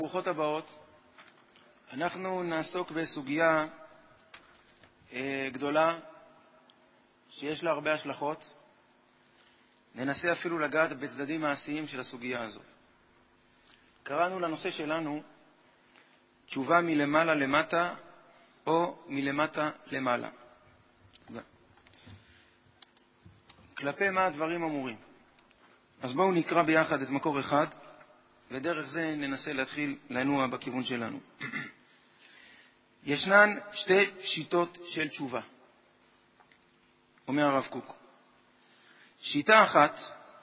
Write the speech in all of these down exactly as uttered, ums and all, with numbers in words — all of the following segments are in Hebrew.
ברוכות הבאות. אנחנו נעסוק בסוגיה אה, גדולה שיש לה הרבה השלכות. ננסה אפילו לגעת בצדדים מעשיים של הסוגיה הזו. קראנו לנושא שלנו תשובה מלמעלה למטה או מלמטה למעלה. כלפי מה הדברים אמורים? אז בואו נקרא ביחד את מקור אחד, ודרך זה ננסה להתחיל לנוע בכיוון שלנו. ישנן שתי שיטות של תשובה, אומר הרב קוק. שיטה אחת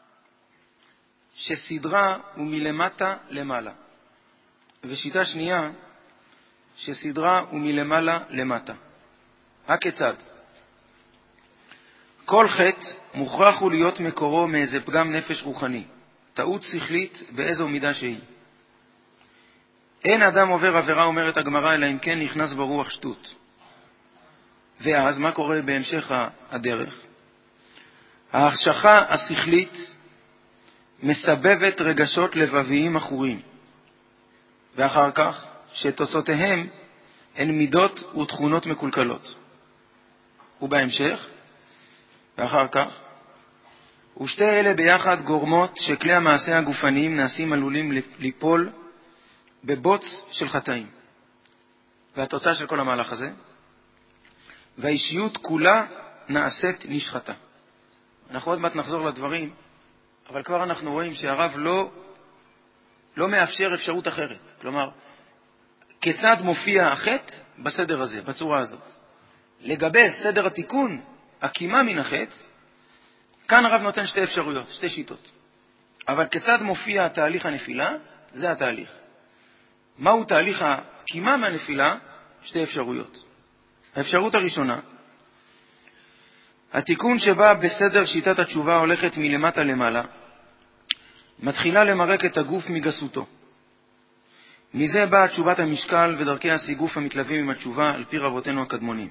שסדרה הוא מלמטה למעלה, ושיטה שנייה שסדרה הוא מלמעלה למטה. הכיצד? כל חטא מוכרח הוא להיות מקורו מאיזה פגם נפש רוחני, טעות שכלית באיזו מידה שהיא. אין אדם עובר עבירה, אומרת הגמרא, אלא אם כן נכנס ברוח שטות. ואז מה קורה בהמשך הדרך? ההחשכה השכלית מסבבת רגשות לבביים אחורים, ואחר כך שתוצאותיהם הן מידות ותכונות מקולקלות. ובהמשך, ואחר כך, ושתי אלה ביחד גורמות שכלי המעשה הגופניים נעשים עלולים ליפול בבוץ של חטאים. והתוצאה של כל המהלך הזה, והאישיות כולה נעשית נשחתה. אנחנו עוד מעט נחזור לדברים, אבל כבר אנחנו רואים שהרב לא, לא מאפשר אפשרות אחרת. כלומר, כיצד מופיע החטא בסדר הזה, בצורה הזאת. לגבי סדר התיקון, הקימה מן החטא, כאן הרב נותן שתי אפשרויות, שתי שיטות. אבל כיצד מופיע תהליך הנפילה? זה התהליך. מהו תהליך הקימה מהנפילה? שתי אפשרויות. האפשרות הראשונה, התיקון שבא בסדר שיטת התשובה הולכת מלמטה למעלה, מתחילה למרק את הגוף מגסותו. מזה באה תשובת המשקל ודרכי הסיגוף המתלווים עם התשובה על פי רבותינו הקדמונים.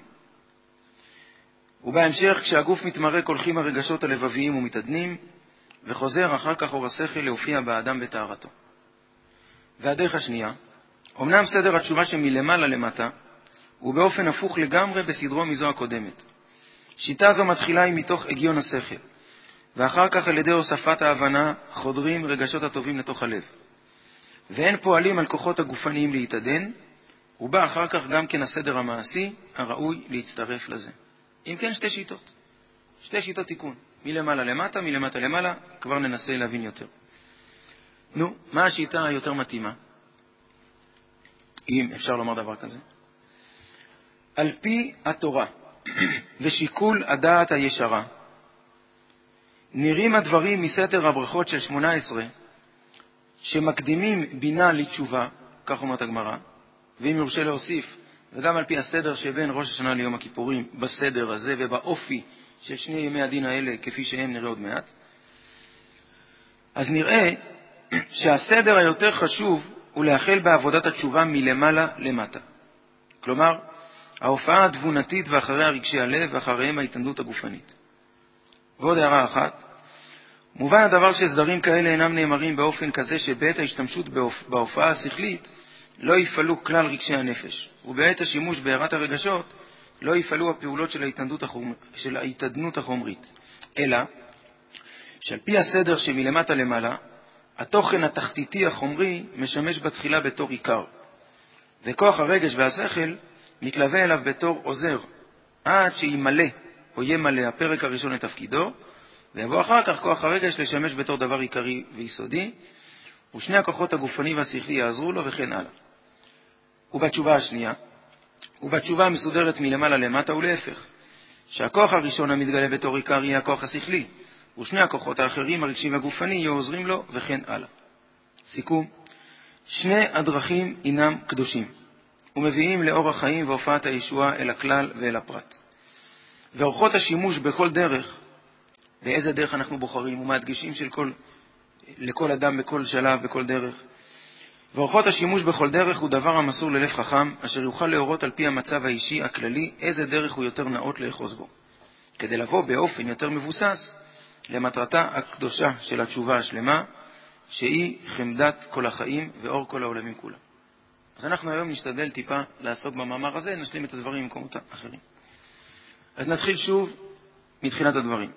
ובהמשך, כשהגוף מתמרק, הולכים הרגשות הלבביים ומתעדנים, וחוזר אחר כך אור השכל להופיע באדם בטהרתו. והדרך השנייה, אמנם סדר התשובה שמלמעלה למטה, הוא באופן הפוך לגמרי בסדרו מזו הקודמת. שיטה זו מתחילה היא מתוך הגיון השכל, ואחר כך על ידי הוספת ההבנה חודרים רגשות הטובים לתוך הלב. והן פועלים על כוחות הגופניים להתעדן, ובא אחר כך גם כן הסדר המעשי הראוי להצטרף לזה. אם כן, שתי שיטות. שתי שיטות תיקון. מלמעלה למטה, מלמטה למעלה, כבר ננסה להבין יותר. נו, מה השיטה היותר מתאימה? אם אפשר לומר דבר כזה. על פי התורה ושיקול הדעת הישרה, נראים הדברים מסתר הברכות של שמונה עשרה, שמקדימים בינה לתשובה, כך אומרת הגמרא, ואם יורשה להוסיף, וגם על פי הסדר שבין ראש השנה ליום הכיפורים, בסדר הזה ובאופי של שני ימי הדין האלה, כפי שהם נראה עוד מעט, אז נראה שהסדר היותר חשוב הוא להחל בעבודת התשובה מלמעלה למטה. כלומר, ההופעה התבונתית ואחריה רגשי הלב ואחריהם ההתענדות הגופנית. ועוד הערה אחת, מובן הדבר שסדרים כאלה אינם נאמרים באופן כזה שבעת ההשתמשות בהופעה השכלית לא יפעלו כלל רגשי הנפש, ובעת השימוש בהערת הרגשות לא יפעלו הפעולות של ההתעדנות, החומר, של ההתעדנות החומרית, אלא שעל פי הסדר שמלמטה למעלה, התוכן התחתיתי החומרי משמש בתחילה בתור עיקר, וכוח הרגש והשכל מתלווה אליו בתור עוזר, עד שימלא או ימלא הפרק הראשון לתפקידו, ויבוא אחר כך כוח הרגש לשמש בתור דבר עיקרי ויסודי, ושני הכוחות הגופני והשכלי יעזרו לו וכן הלאה. ובתשובה השנייה, ובתשובה המסודרת מלמעלה למטה ולהפך, שהכוח הראשון המתגלה בתור עיקר יהיה הכוח השכלי, ושני הכוחות האחרים הרגשי והגופני יהיו עוזרים לו וכן הלאה. סיכום, שני הדרכים אינם קדושים, ומביאים לאור החיים והופעת הישועה אל הכלל ואל הפרט. ואורחות השימוש בכל דרך, ואיזה דרך אנחנו בוחרים, ומהדגשים של כל, לכל אדם בכל שלב, בכל דרך. ואורחות השימוש בכל דרך הוא דבר המסור ללב חכם, אשר יוכל להורות על פי המצב האישי הכללי איזה דרך הוא יותר נאות לאחוז בו, כדי לבוא באופן יותר מבוסס למטרתה הקדושה של התשובה השלמה, שהיא חמדת כל החיים ואור כל העולמים כולם. אז אנחנו היום נשתדל טיפה לעסוק במאמר הזה, נשלים את הדברים במקומות אחרים. אז נתחיל שוב מתחילת הדברים.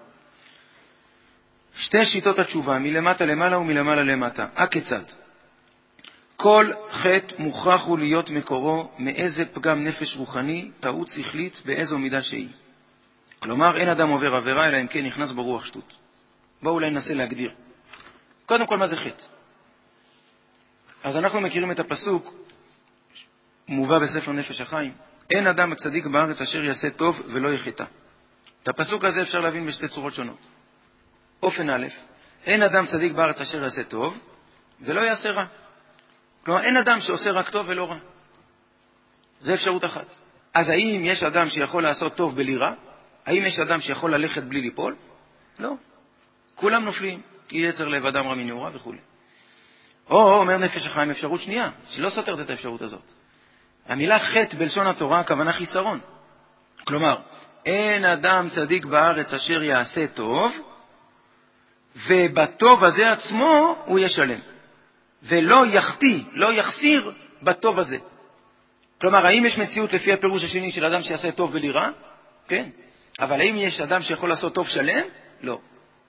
שתי שיטות התשובה, מלמטה למעלה ומלמעלה למטה. הכיצד? כל חטא מוכרח הוא להיות מקורו מאיזה פגם נפש רוחני, טעות שכלית, באיזו מידה שהיא. כלומר, אין אדם עובר עבירה, אלא אם כן נכנס ברוח שטות. בואו אולי ננסה להגדיר. קודם כל, מה זה חטא? אז אנחנו מכירים את הפסוק, מובא בספר נפש החיים. אין אדם הצדיק בארץ אשר יעשה טוב ולא יחטא. את הפסוק הזה אפשר להבין בשתי צורות שונות. אופן א', אין אדם צדיק בארץ אשר יעשה טוב ולא יעשה רע. כלומר, אין אדם שעושה רק טוב ולא רע. זה אפשרות אחת. אז האם יש אדם שיכול לעשות טוב בלי רע? האם יש אדם שיכול ללכת בלי ליפול? לא. כולם נופלים, כי יצר לב אדם רע מנעוריו וכו'. או, אומר נפש החיים, אפשרות שנייה, שלא סותרת את האפשרות הזאת. המילה חטא בלשון התורה, הכוונה חיסרון. כלומר, אין אדם צדיק בארץ אשר יעשה טוב, ובטוב הזה עצמו הוא ישלם. ולא יחטיא, לא יחסיר בטוב הזה. כלומר, האם יש מציאות לפי הפירוש השני של אדם שיעשה טוב בלי רע? כן. אבל האם יש אדם שיכול לעשות טוב שלם? לא.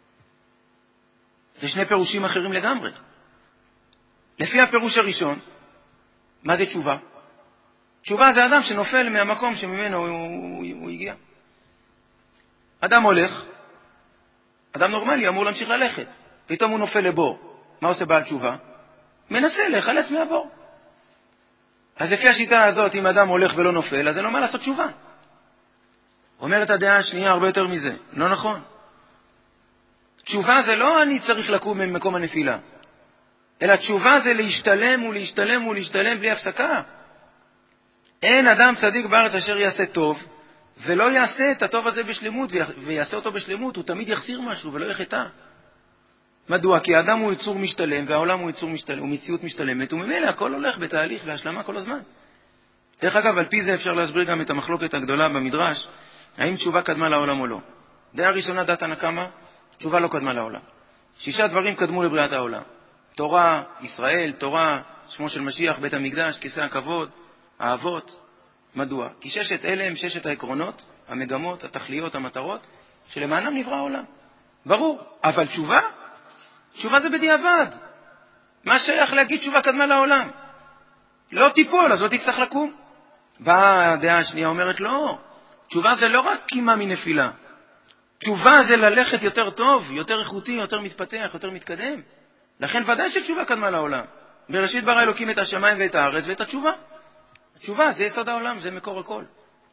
זה שני פירושים אחרים לגמרי. לפי הפירוש הראשון, מה זה תשובה? תשובה זה אדם שנופל מהמקום שממנו הוא, הוא, הוא הגיע. אדם הולך, אדם נורמלי אמור להמשיך ללכת. פתאום הוא נופל לבור. מה עושה בעל תשובה? מנסה להיחלץ מהבור. אז לפי השיטה הזאת, אם אדם הולך ולא נופל, אז אין לו מה לעשות תשובה. אומרת הדעה השנייה הרבה יותר מזה. לא נכון. תשובה זה לא אני צריך לקום ממקום הנפילה, אלא תשובה זה להשתלם ולהשתלם ולהשתלם בלי הפסקה. אין אדם צדיק בארץ אשר יעשה טוב, ולא יעשה את הטוב הזה בשלמות, ויעשה אותו בשלמות, הוא תמיד יחסיר משהו ולא יחטא. מדוע? כי האדם הוא יצור משתלם, והעולם הוא יצור משתלם, הוא מציאות משתלמת, וממילא הכל הולך בתהליך והשלמה כל הזמן. דרך אגב, על פי זה אפשר להסביר גם את המחלוקת הגדולה במדרש, האם תשובה קדמה לעולם או לא. דעה ראשונה, דת הנקמה, תשובה לא קדמה לעולם. שישה דברים קדמו לבריאת העולם. תורה, ישראל, תורה, שמו של משיח, בית המקדש, כיסא הכבוד, האבות. מדוע? כי ששת אלה הם ששת העקרונות, המגמות, התכליות, המטרות, שלמענם נברא העולם. ברור. אבל תשובה? תשובה זה בדיעבד. מה שייך להגיד תשובה קדמה לעולם? לא תיפול, אז לא תצטרך לקום. באה הדעה השנייה אומרת, לא. תשובה זה לא רק קימה מנפילה. תשובה זה ללכת יותר טוב, יותר איכותי, יותר מתפתח, יותר מתקדם. לכן ודאי שתשובה קדמה לעולם. בראשית ברא אלוקים את השמיים ואת הארץ ואת התשובה. התשובה זה יסוד העולם, זה מקור הכל.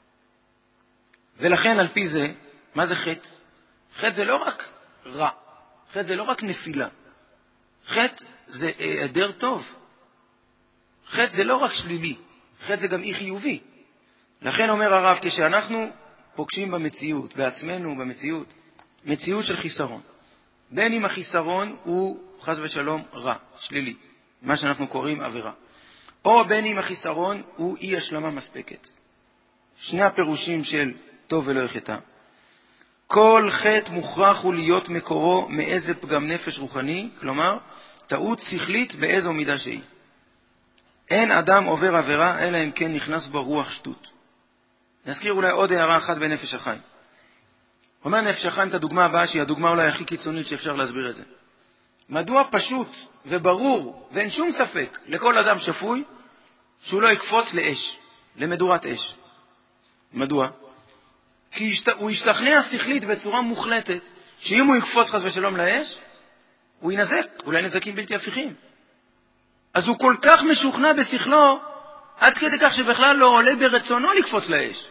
ולכן על פי זה, מה זה חטא? חטא זה לא רק רע. חטא זה לא רק נפילה. חטא זה היעדר טוב. חטא זה לא רק שלילי. חטא זה גם אי חיובי. לכן אומר הרב, כשאנחנו פוגשים במציאות, בעצמנו במציאות, מציאות של חיסרון. בין אם החיסרון הוא חס ושלום רע, שלילי, מה שאנחנו קוראים עבירה. או בין אם החיסרון הוא אי השלמה מספקת. שני הפירושים של טוב ולא יחטא. כל חטא מוכרח הוא להיות מקורו מאיזה פגם נפש רוחני, כלומר, טעות שכלית באיזו מידה שהיא. אין אדם עובר עבירה, אלא אם כן נכנס בו רוח שטות. נזכיר אולי עוד הערה אחת בנפש החיים. אומר נפש החיים את הדוגמה הבאה, שהיא הדוגמה אולי הכי קיצונית שאפשר להסביר את זה. מדוע פשוט וברור, ואין שום ספק, לכל אדם שפוי, שהוא לא יקפוץ לאש, למדורת אש. מדוע? כי הוא ישתכנע שכלית בצורה מוחלטת, שאם הוא יקפוץ חס ושלום לאש, הוא ינזק, אולי נזקים בלתי הפיכים. אז הוא כל כך משוכנע בשכלו, עד כדי כך שבכלל לא עולה ברצונו לקפוץ לאש.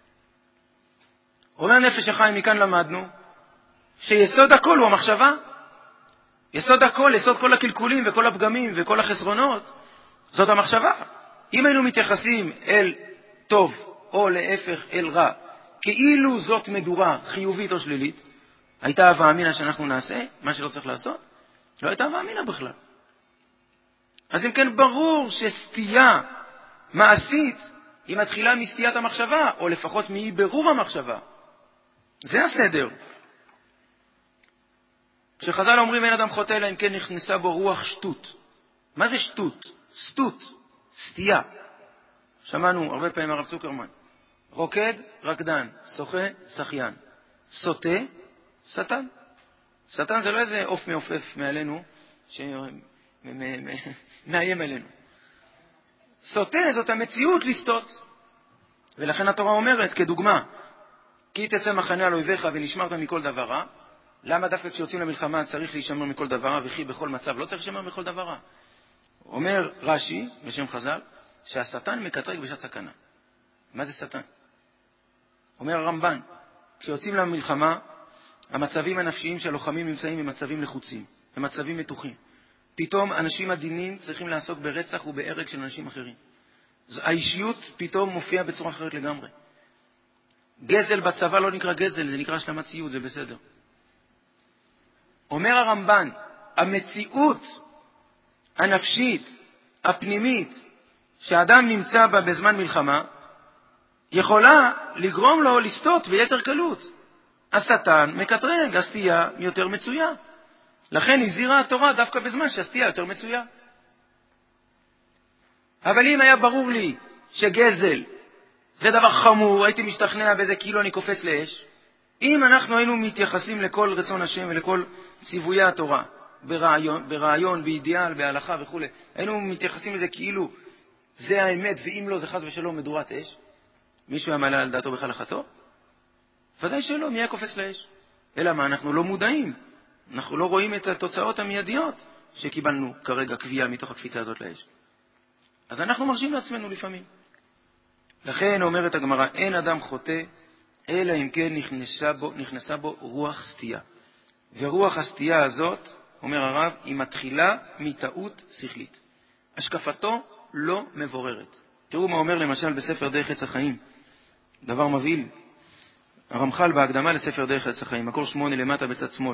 אומר נפש החיים, מכאן למדנו, שיסוד הכל הוא המחשבה. יסוד הכל, יסוד כל הקלקולים וכל הפגמים וכל החסרונות, זאת המחשבה. אם היינו מתייחסים אל טוב או להפך אל רע, כאילו זאת מדורה חיובית או שלילית, הייתה הווה אמינה שאנחנו נעשה, מה שלא צריך לעשות, לא הייתה הווה אמינה בכלל. אז אם כן ברור שסטייה מעשית היא מתחילה מסטיית המחשבה, או לפחות מאי ברור המחשבה. זה הסדר. כשחז"ל אומרים אין אדם חוטא אלא אם כן נכנסה בו רוח שטות. מה זה שטות? סטות, סטייה. שמענו הרבה פעמים הרב צוקרמן. רוקד, רקדן, שוחה, שחיין. סוטה, שטן. שטן זה לא איזה עוף מעופף מעלינו שמאיים עלינו. סוטה זאת המציאות לסטות. ולכן התורה אומרת כדוגמה, כי תצא מחנה על אויביך ונשמרת מכל דבר רע. למה דווקא כשיוצאים למלחמה צריך להישמר מכל דבר רע, וכי בכל מצב לא צריך להישמר מכל דבר רע? אומר רש"י, בשם חז"ל, שהשטן מקטרג בשעת סכנה. מה זה שטן? אומר הרמב"ן, כשיוצאים למלחמה, המצבים הנפשיים שהלוחמים נמצאים הם מצבים לחוצים, הם מצבים מתוחים. פתאום אנשים עדינים צריכים לעסוק ברצח ובהרג של אנשים אחרים. האישיות פתאום מופיעה בצורה אחרת לגמרי. גזל בצבא לא נקרא גזל, זה נקרא השלמת ציוד, זה בסדר. אומר הרמב"ן, המציאות הנפשית, הפנימית, שהאדם נמצא בה בזמן מלחמה, יכולה לגרום לו לסטות ביתר קלות. השטן מקטרג, הסטייה יותר מצויה. לכן הזהירה התורה דווקא בזמן שהסטייה יותר מצויה. אבל אם היה ברור לי שגזל זה דבר חמור, הייתי משתכנע בזה כאילו אני קופץ לאש. אם אנחנו היינו מתייחסים לכל רצון השם ולכל ציוויי התורה, ברעיון, ברעיון, באידיאל, בהלכה וכו', היינו מתייחסים לזה כאילו זה האמת, ואם לא זה חס ושלום מדורת אש, מישהו היה מעלה על דעתו בחלכתו? ודאי שלא, מי היה קופץ לאש? אלא מה, אנחנו לא מודעים, אנחנו לא רואים את התוצאות המיידיות שקיבלנו כרגע קביעה מתוך הקפיצה הזאת לאש. אז אנחנו מרשים לעצמנו לפעמים. לכן אומרת הגמרא, אין אדם חוטא, אלא אם כן נכנסה בו, נכנסה בו רוח סטייה. ורוח הסטייה הזאת, אומר הרב, היא מתחילה מטעות שכלית. השקפתו לא מבוררת. תראו מה אומר למשל בספר דרך עץ החיים. דבר מבהיל. הרמח"ל בהקדמה לספר דרך עץ החיים, מקור שמונה למטה בצד שמאל.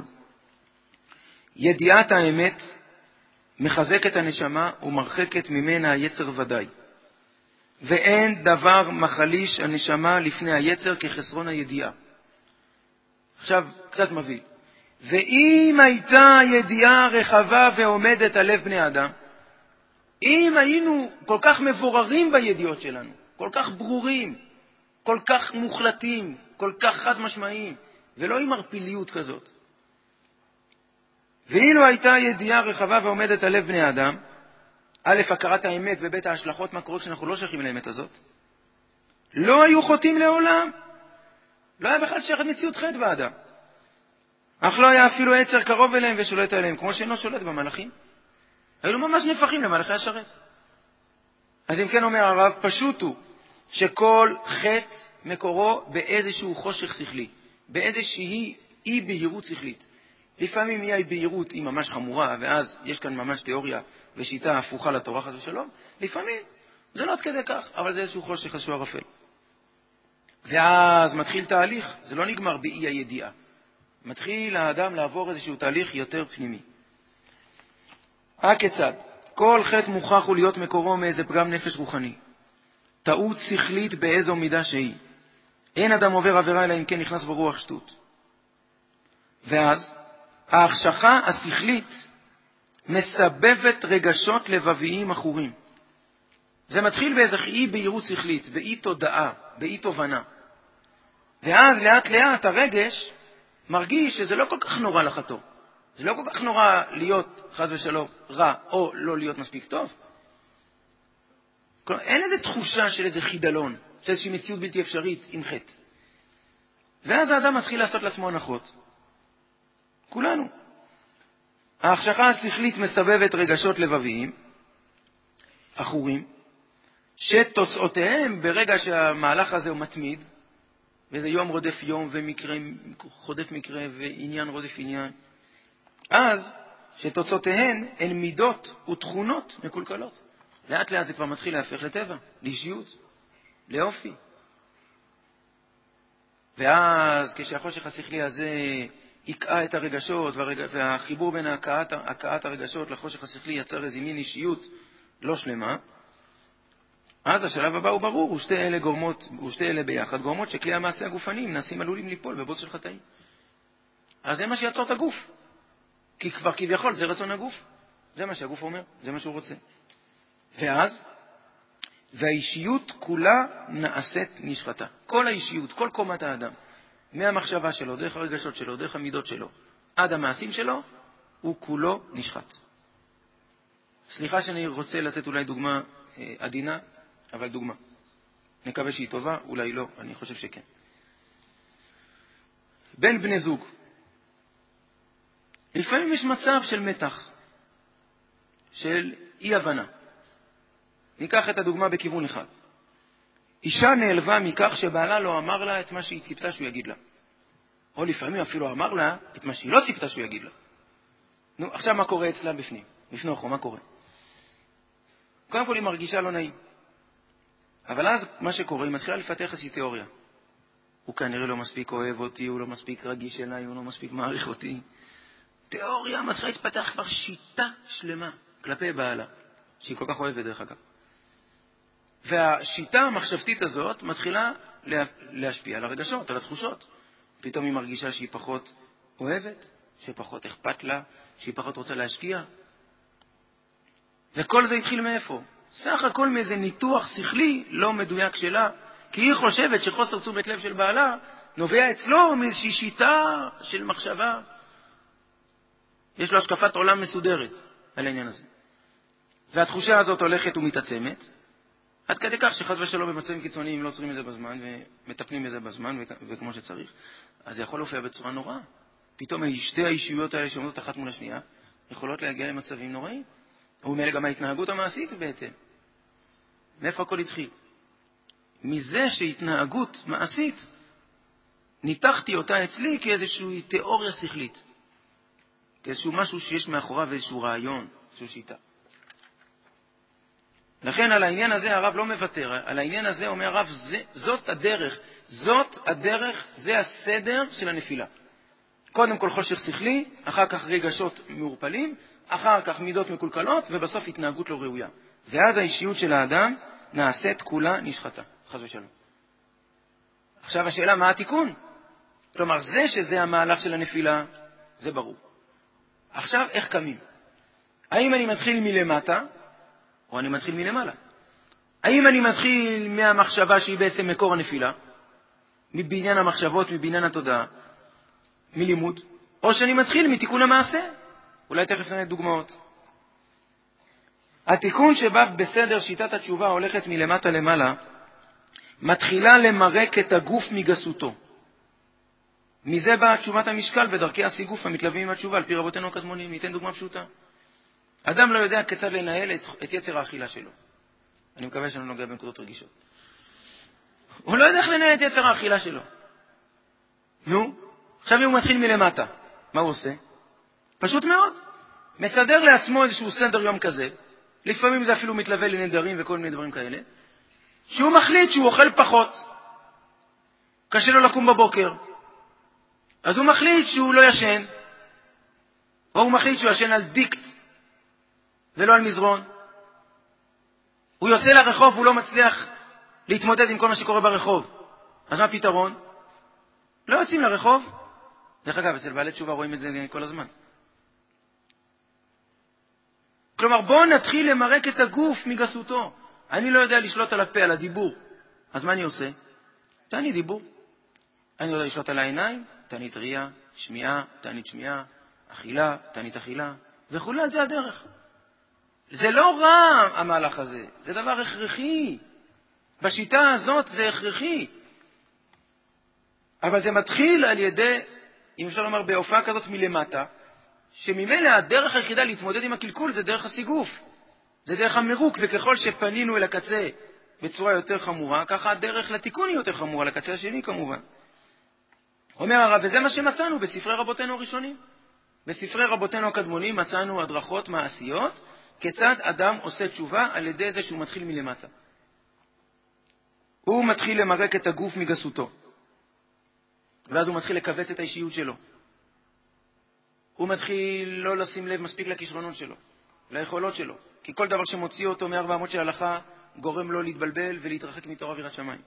ידיעת האמת מחזקת הנשמה ומרחקת ממנה היצר ודאי. ואין דבר מחליש הנשמה לפני היצר כחסרון הידיעה. עכשיו, קצת מבהיל. ואם הייתה ידיעה רחבה ועומדת על לב בני אדם, אם היינו כל כך מבוררים בידיעות שלנו, כל כך ברורים, כל כך מוחלטים, כל כך חד משמעיים, ולא עם הרפיליות כזאת. ואילו הייתה ידיעה רחבה ועומדת על לב בני אדם, א', הכרת האמת ובית ההשלכות מה קורה כשאנחנו לא שייכים לאמת הזאת, לא היו חוטאים לעולם. לא היה בכלל שייכת מציאות חטא באדם. אך לא היה אפילו יצר קרוב אליהם ושולט עליהם, כמו שאינו שולט במלאכים. היו ממש נפחים למלאכי השרת. אז אם כן אומר הרב, פשוט הוא שכל חטא מקורו באיזשהו חושך שכלי, באיזושהי אי בהירות שכלית. לפעמים אי בהירות היא ממש חמורה, ואז יש כאן ממש תיאוריה ושיטה הפוכה לתורה חס ושלום. לפעמים זה לא עד כדי כך, אבל זה איזשהו חושך, איזשהו ערפל. ואז מתחיל תהליך, זה לא נגמר באי הידיעה. מתחיל האדם לעבור איזשהו תהליך יותר פנימי. הכיצד? כל חטא מוכרח הוא להיות מקורו מאיזה פגם נפש רוחני. טעות שכלית באיזו מידה שהיא. אין אדם עובר עבירה אלא אם כן נכנס ברוח שטות. ואז ההחשכה השכלית מסבבת רגשות לבביים אחורים. זה מתחיל באיזה אי בהירות שכלית, באי תודעה, באי תובנה. ואז לאט לאט הרגש מרגיש שזה לא כל כך נורא לחטוא. זה לא כל כך נורא להיות חס ושלום רע או לא להיות מספיק טוב. כלומר, אין איזו תחושה של איזה חידלון, של איזושהי מציאות בלתי אפשרית עם חטא. ואז האדם מתחיל לעשות לעצמו הנחות. כולנו. ההחשכה השכלית מסבבת רגשות לבביים, אחורים, שתוצאותיהם ברגע שהמהלך הזה הוא מתמיד, וזה יום רודף יום ומקרה חודף מקרה ועניין רודף עניין, אז שתוצאותיהן הן מידות ותכונות מקולקלות. לאט לאט זה כבר מתחיל להפך לטבע, לאישיות, לאופי. ואז כשהחושך השכלי הזה יקעה את הרגשות, והחיבור בין הקעת, הקעת הרגשות לחושך השכלי יצר איזו מין אישיות לא שלמה, אז השלב הבא הוא ברור, ושתי אלה גורמות, ושתי אלה ביחד גורמות שכלי המעשה הגופניים נעשים עלולים ליפול בבוץ של חטאים. אז זה מה שיצור את הגוף. כי כבר כביכול זה רצון הגוף. זה מה שהגוף אומר, זה מה שהוא רוצה. ואז, והאישיות כולה נעשית נשחתה. כל האישיות, כל קומת האדם, מהמחשבה שלו, דרך הרגשות שלו, דרך המידות שלו, עד המעשים שלו, הוא כולו נשחט. סליחה שאני רוצה לתת אולי דוגמה אה, עדינה, אבל דוגמה. נקווה שהיא טובה, אולי לא, אני חושב שכן. בין בני זוג. לפעמים יש מצב של מתח, של אי-הבנה. ניקח את הדוגמה בכיוון אחד. אישה נעלבה מכך שבעלה לא אמר לה את מה שהיא ציפתה שהוא יגיד לה. או לפעמים אפילו אמר לה את מה שהיא לא ציפתה שהוא יגיד לה. נו, עכשיו מה קורה אצלה בפנים? בפנוכו, מה קורה? קודם כל היא מרגישה לא נעים. אבל אז מה שקורה, היא מתחילה לפתח איזושהי תיאוריה. הוא כנראה לא מספיק אוהב אותי, הוא לא מספיק רגיש אליי, הוא לא מספיק מעריך אותי. תיאוריה מתחילה להתפתח כבר שיטה שלמה כלפי בעלה, שהיא כל כך אוהבת דרך אגב. והשיטה המחשבתית הזאת מתחילה להשפיע על הרגשות, על התחושות. פתאום היא מרגישה שהיא פחות אוהבת, שפחות אכפת לה, שהיא פחות רוצה להשקיע. וכל זה התחיל מאיפה? סך הכל מאיזה ניתוח שכלי לא מדויק שלה, כי היא חושבת שחוסר תשומת לב של בעלה נובע אצלו מאיזושהי שיטה של מחשבה. יש לו השקפת עולם מסודרת על העניין הזה. והתחושה הזאת הולכת ומתעצמת, עד כדי כך שחס ושלום במצבים קיצוניים לא עוצרים את זה בזמן ומטפלים בזה בזמן וכמו שצריך, אז זה יכול להופיע בצורה נוראה. פתאום שתי האישויות האלה שעומדות אחת מול השנייה יכולות להגיע למצבים נוראים. ומאלה גם ההתנהגות המעשית בהתאם. מאיפה הכל התחיל? מזה שהתנהגות מעשית ניתחתי אותה אצלי כאיזושהי תיאוריה שכלית. כאיזשהו משהו שיש מאחוריו איזשהו רעיון, איזשהו שיטה. לכן על העניין הזה הרב לא מוותר. על העניין הזה אומר הרב, זה, זאת הדרך. זאת הדרך, זה הסדר של הנפילה. קודם כל חושך שכלי, אחר כך רגשות מעורפלים, אחר כך מידות מקולקלות, ובסוף התנהגות לא ראויה. ואז האישיות של האדם נעשית כולה נשחתה. חס ושלום. עכשיו השאלה, מה התיקון? כלומר, זה שזה המהלך של הנפילה, זה ברור. עכשיו, איך קמים? האם אני מתחיל מלמטה, או אני מתחיל מלמעלה? האם אני מתחיל מהמחשבה שהיא בעצם מקור הנפילה, מבניין המחשבות, מבניין התודעה, מלימוד, או שאני מתחיל מתיקון המעשה? אולי תכף נראה דוגמאות. התיקון שבא בסדר שיטת התשובה הולכת מלמטה למעלה, מתחילה למרק את הגוף מגסותו. מזה באה תשובת המשקל ודרכי הסיגוף המתלווים עם התשובה, על פי רבותינו הקדמונים. ניתן דוגמה פשוטה. אדם לא יודע כיצד לנהל את, את יצר האכילה שלו. אני מקווה שאני לא נוגע בנקודות רגישות. הוא לא יודע איך לנהל את יצר האכילה שלו. נו, עכשיו הוא מתחיל מלמטה. מה הוא עושה? פשוט מאוד. מסדר לעצמו איזשהו סדר יום כזה. לפעמים זה אפילו מתלווה לנדרים וכל מיני דברים כאלה. שהוא מחליט שהוא אוכל פחות. קשה לו לקום בבוקר. אז הוא מחליט שהוא לא ישן. או הוא מחליט שהוא ישן על דיקט. ולא על מזרון. הוא יוצא לרחוב והוא לא מצליח להתמודד עם כל מה שקורה ברחוב. אז מה הפתרון? לא יוצאים לרחוב. דרך אגב, אצל בעלי תשובה רואים את זה כל הזמן. כלומר, בואו נתחיל למרק את הגוף מגסותו. אני לא יודע לשלוט על הפה, על הדיבור. אז מה אני עושה? תענית דיבור. אני יודע לשלוט על העיניים, תענית ראייה, שמיעה, תענית שמיעה, אכילה, תענית אכילה, וכולי, זה הדרך. זה לא רע המהלך הזה, זה דבר הכרחי. בשיטה הזאת זה הכרחי. אבל זה מתחיל על ידי, אם אפשר לומר, בהופעה כזאת מלמטה, שממילא הדרך היחידה להתמודד עם הקלקול זה דרך הסיגוף. זה דרך המירוק, וככל שפנינו אל הקצה בצורה יותר חמורה, ככה הדרך לתיקון היא יותר חמורה, לקצה השני כמובן. אומר הרב, וזה מה שמצאנו בספרי רבותינו הראשונים. בספרי רבותינו הקדמונים מצאנו הדרכות מעשיות, כיצד אדם עושה תשובה על ידי זה שהוא מתחיל מלמטה. הוא מתחיל למרק את הגוף מגסותו. ואז הוא מתחיל לקבץ את האישיות שלו. הוא מתחיל לא לשים לב מספיק לכישרונות שלו, ליכולות שלו. כי כל דבר שמוציא אותו מארבע אמות של הלכה גורם לו להתבלבל ולהתרחק מתורה ויראת שמיים.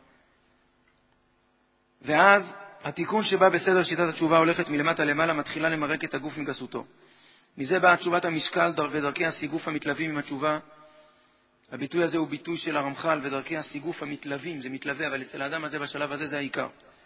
ואז התיקון שבא בסדר שיטת התשובה הולכת מלמטה למעלה מתחילה למרק את הגוף מגסותו. מזה באה תשובת המשקל ודרכי הסיגוף המתלווים עם התשובה. הביטוי הזה הוא ביטוי של הרמח"ל ודרכי הסיגוף המתלווים, זה מתלווה, אבל אצל האדם הזה בשלב הזה זה העיקר.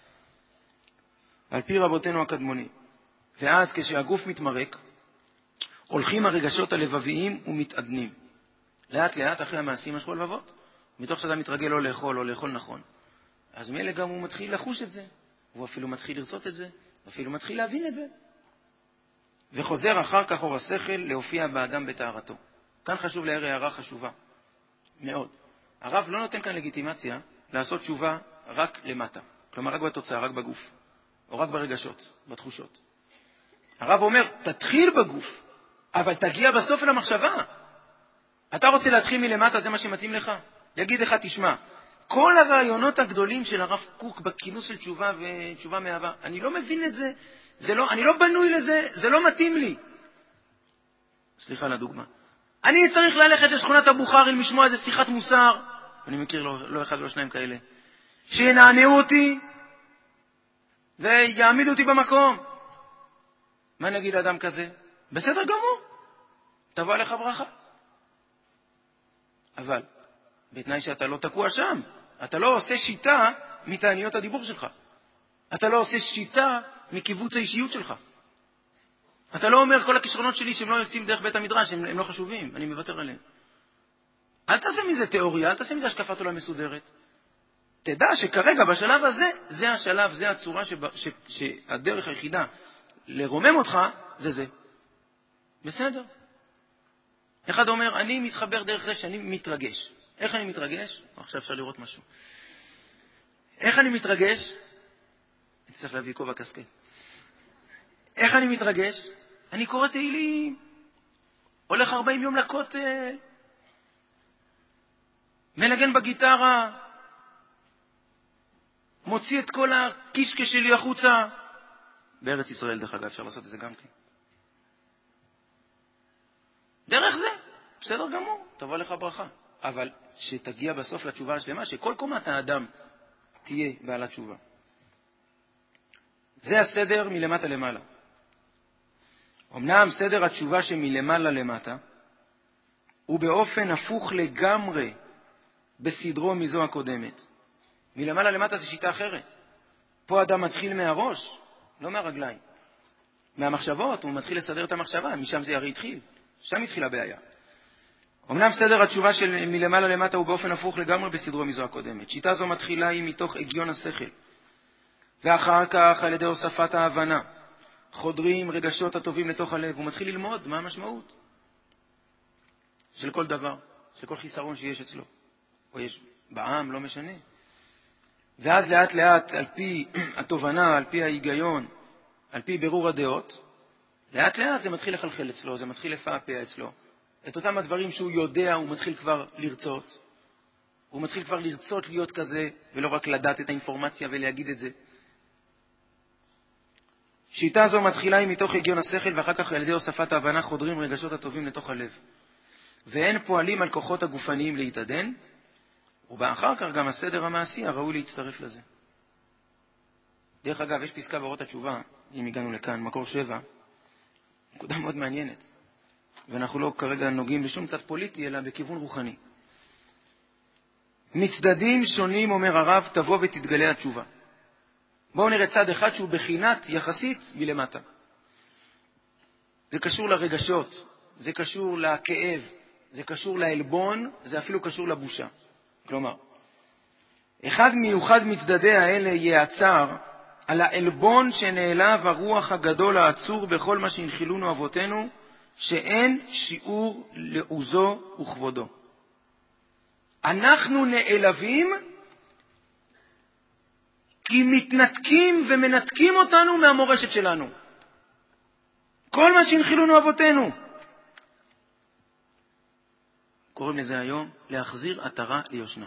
על פי רבותינו הקדמונים. ואז כשהגוף מתמרק, הולכים הרגשות הלבביים ומתעדנים. לאט לאט אחרי המעשים משכו לבבות, מתוך שאדם מתרגל לא לאכול או לאכול נכון. אז מילא גם הוא מתחיל לחוש את זה, הוא אפילו מתחיל לרצות את זה, אפילו מתחיל להבין את זה. וחוזר אחר כך אור השכל להופיע באדם בתארתו. כאן חשוב להעיר הערה חשובה, מאוד. הרב לא נותן כאן לגיטימציה לעשות תשובה רק למטה, כלומר רק בתוצאה, רק בגוף, או רק ברגשות, בתחושות. הרב אומר, תתחיל בגוף, אבל תגיע בסוף אל המחשבה. אתה רוצה להתחיל מלמטה, זה מה שמתאים לך? יגיד לך, תשמע, כל הרעיונות הגדולים של הרב קוק בכינוס של תשובה ותשובה מאהבה, אני לא מבין את זה, זה לא, אני לא בנוי לזה, זה לא מתאים לי. סליחה לדוגמה. אני צריך ללכת לשכונת הבוכרים, לשמוע איזה שיחת מוסר, אני מכיר לא, לא אחד ולא שניים כאלה, שינענעו אותי ויעמידו אותי במקום. מה נגיד לאדם כזה? בסדר גמור, תבוא עליך ברכה. אבל בתנאי שאתה לא תקוע שם, אתה לא עושה שיטה מתעניות הדיבור שלך, אתה לא עושה שיטה מקיבוץ האישיות שלך, אתה לא אומר כל הכישרונות שלי שהם לא יוצאים דרך בית המדרש, הם, הם לא חשובים, אני מוותר עליהם. אל תעשה מזה תיאוריה, אל תעשה מזה השקפת עולם מסודרת. תדע שכרגע בשלב הזה, זה השלב, זה הצורה שבה, ש, שהדרך היחידה לרומם אותך, זה זה. בסדר. אחד אומר, אני מתחבר דרך זה שאני מתרגש. איך אני מתרגש? עכשיו אפשר לראות משהו. איך אני מתרגש? אני צריך להביא כובע קסקט. איך אני מתרגש? אני קורא תהילים, הולך ארבעים יום לכותל, מנגן בגיטרה, מוציא את כל הקישקע שלי החוצה. בארץ ישראל, דרך אגב, אפשר לעשות את זה גם כן. דרך זה, בסדר גמור, תבוא לך ברכה. אבל שתגיע בסוף לתשובה השלמה, שכל קומת האדם תהיה בעלת תשובה. זה הסדר מלמטה למעלה. אמנם סדר התשובה שמלמעלה למטה, הוא באופן הפוך לגמרי בסדרו מזו הקודמת. מלמעלה למטה זה שיטה אחרת. פה אדם מתחיל מהראש, לא מהרגליים. מהמחשבות, הוא מתחיל לסדר את המחשבה, משם זה הרי התחיל. שם התחילה הבעיה. אמנם סדר התשובה של מלמעלה למטה הוא באופן הפוך לגמרי בסדרו מזו הקודמת. שיטה זו מתחילה היא מתוך הגיון השכל. ואחר כך על ידי הוספת ההבנה. חודרים רגשות הטובים לתוך הלב. הוא מתחיל ללמוד מה המשמעות של כל דבר, של כל חיסרון שיש אצלו. או יש בעם, לא משנה. ואז לאט לאט, על פי התובנה, על פי ההיגיון, על פי ברור הדעות, לאט לאט זה מתחיל לחלחל אצלו, זה מתחיל לפעפע אצלו. את אותם הדברים שהוא יודע, הוא מתחיל כבר לרצות. הוא מתחיל כבר לרצות להיות כזה, ולא רק לדעת את האינפורמציה ולהגיד את זה. שיטה זו מתחילה היא מתוך הגיון השכל, ואחר כך על ידי הוספת ההבנה חודרים רגשות הטובים לתוך הלב. והן פועלים על כוחות הגופניים להתעדן, ובאחר כך גם הסדר המעשי הראוי להצטרף לזה. דרך אגב, יש פסקה באורות התשובה, אם הגענו לכאן, מקור שבע, נקודה מאוד מעניינת. ואנחנו לא כרגע נוגעים בשום צד פוליטי, אלא בכיוון רוחני. מצדדים שונים, אומר הרב, תבוא ותתגלה התשובה. בואו נראה צד אחד שהוא בחינת יחסית מלמטה. זה קשור לרגשות, זה קשור לכאב, זה קשור לאלבון, זה אפילו קשור לבושה. כלומר, אחד מיוחד מצדדי האלה יעצר על האלבון שנעלב הרוח הגדול העצור בכל מה שהנחילונו אבותינו, שאין שיעור לעוזו וכבודו. אנחנו נעלבים כי מתנתקים ומנתקים אותנו מהמורשת שלנו. כל מה שהנחילונו אבותינו. קוראים לזה היום להחזיר עטרה ליושנה.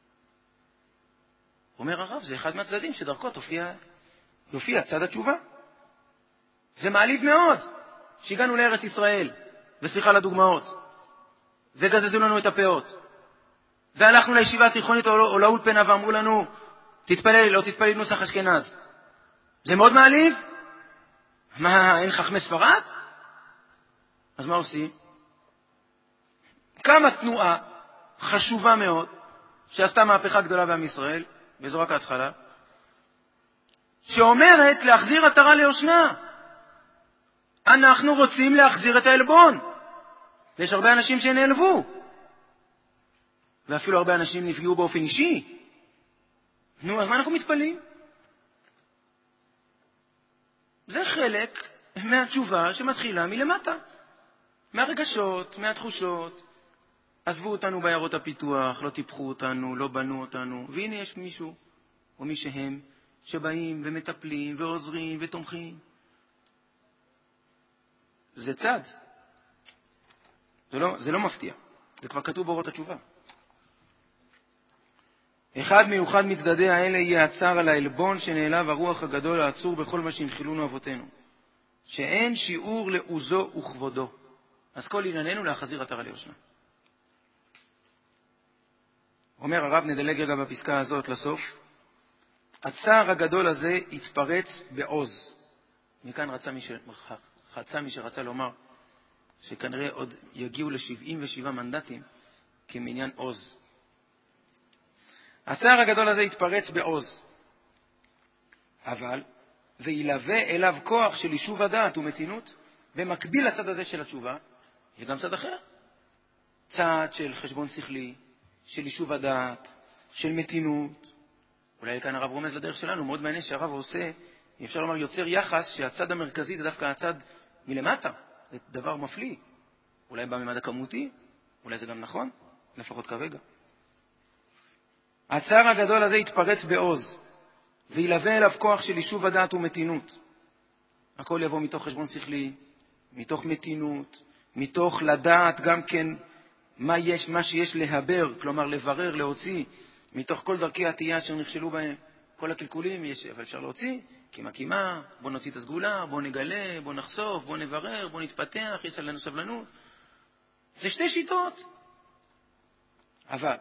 אומר הרב, זה אחד מהצדדים שדרכו תופיע, יופיע צד התשובה. זה מעליב מאוד שהגענו לארץ ישראל, וסליחה לדוגמאות, וגזזו לנו את הפאות. והלכנו לישיבה התיכונית או לאולפנה ואמרו לנו, תתפלל, לא תתפלל נוסח אשכנז. זה מאוד מעליב? מה, אין חכמי ספרד? אז מה עושים? כמה תנועה חשובה מאוד, שעשתה מהפכה גדולה בעם ישראל, וזו רק ההתחלה, שאומרת להחזיר עטרה ליושנה. אנחנו רוצים להחזיר את העלבון. ויש הרבה אנשים שנעלבו. ואפילו הרבה אנשים נפגעו באופן אישי. נו, אז מה אנחנו מתפלאים? זה חלק מהתשובה שמתחילה מלמטה. מהרגשות, מהתחושות. עזבו אותנו בעיירות הפיתוח, לא טיפחו אותנו, לא בנו אותנו. והנה יש מישהו, או מי שהם, שבאים ומטפלים ועוזרים ותומכים. זה צד. זה לא, זה לא מפתיע. זה כבר כתוב באורות התשובה. אחד מיוחד מצדדי האלה יהיה הצער על העלבון שנעלב הרוח הגדול העצור בכל מה שהנחילונו אבותינו. שאין שיעור לעוזו וכבודו. אז כל ענייננו להחזיר עטרה ליושנה. אומר הרב, נדלג רגע בפסקה הזאת לסוף. הצער הגדול הזה התפרץ בעוז. מכאן רצה מי, ש... חצה מי שרצה לומר שכנראה עוד יגיעו ל-שבעים ושבעה מנדטים כמניין עוז. הצער הגדול הזה התפרץ בעוז. אבל, וילווה אליו כוח של יישוב הדעת ומתינות, במקביל לצד הזה של התשובה, יהיה גם צד אחר. צד של חשבון שכלי, של יישוב הדעת, של מתינות. אולי כאן הרב רומז לדרך שלנו, מאוד מעניין שהרב עושה, אפשר לומר יוצר יחס שהצד המרכזי זה דווקא הצד מלמטה. זה דבר מפליא. אולי בממד הכמותי, אולי זה גם נכון, לפחות כרגע. הצער הגדול הזה יתפרץ בעוז, וילווה אליו כוח של יישוב הדעת ומתינות. הכל יבוא מתוך חשבון שכלי, מתוך מתינות, מתוך לדעת גם כן מה יש, מה שיש להבר, כלומר לברר, להוציא, מתוך כל דרכי התייה אשר נכשלו בהם. כל הקלקולים יש, אבל אפשר להוציא, קימה קימה, בוא נוציא את הסגולה, בוא נגלה, בוא נחשוף, בוא נברר, בוא נתפתח, יש עלינו סבלנות. זה שתי שיטות. אבל,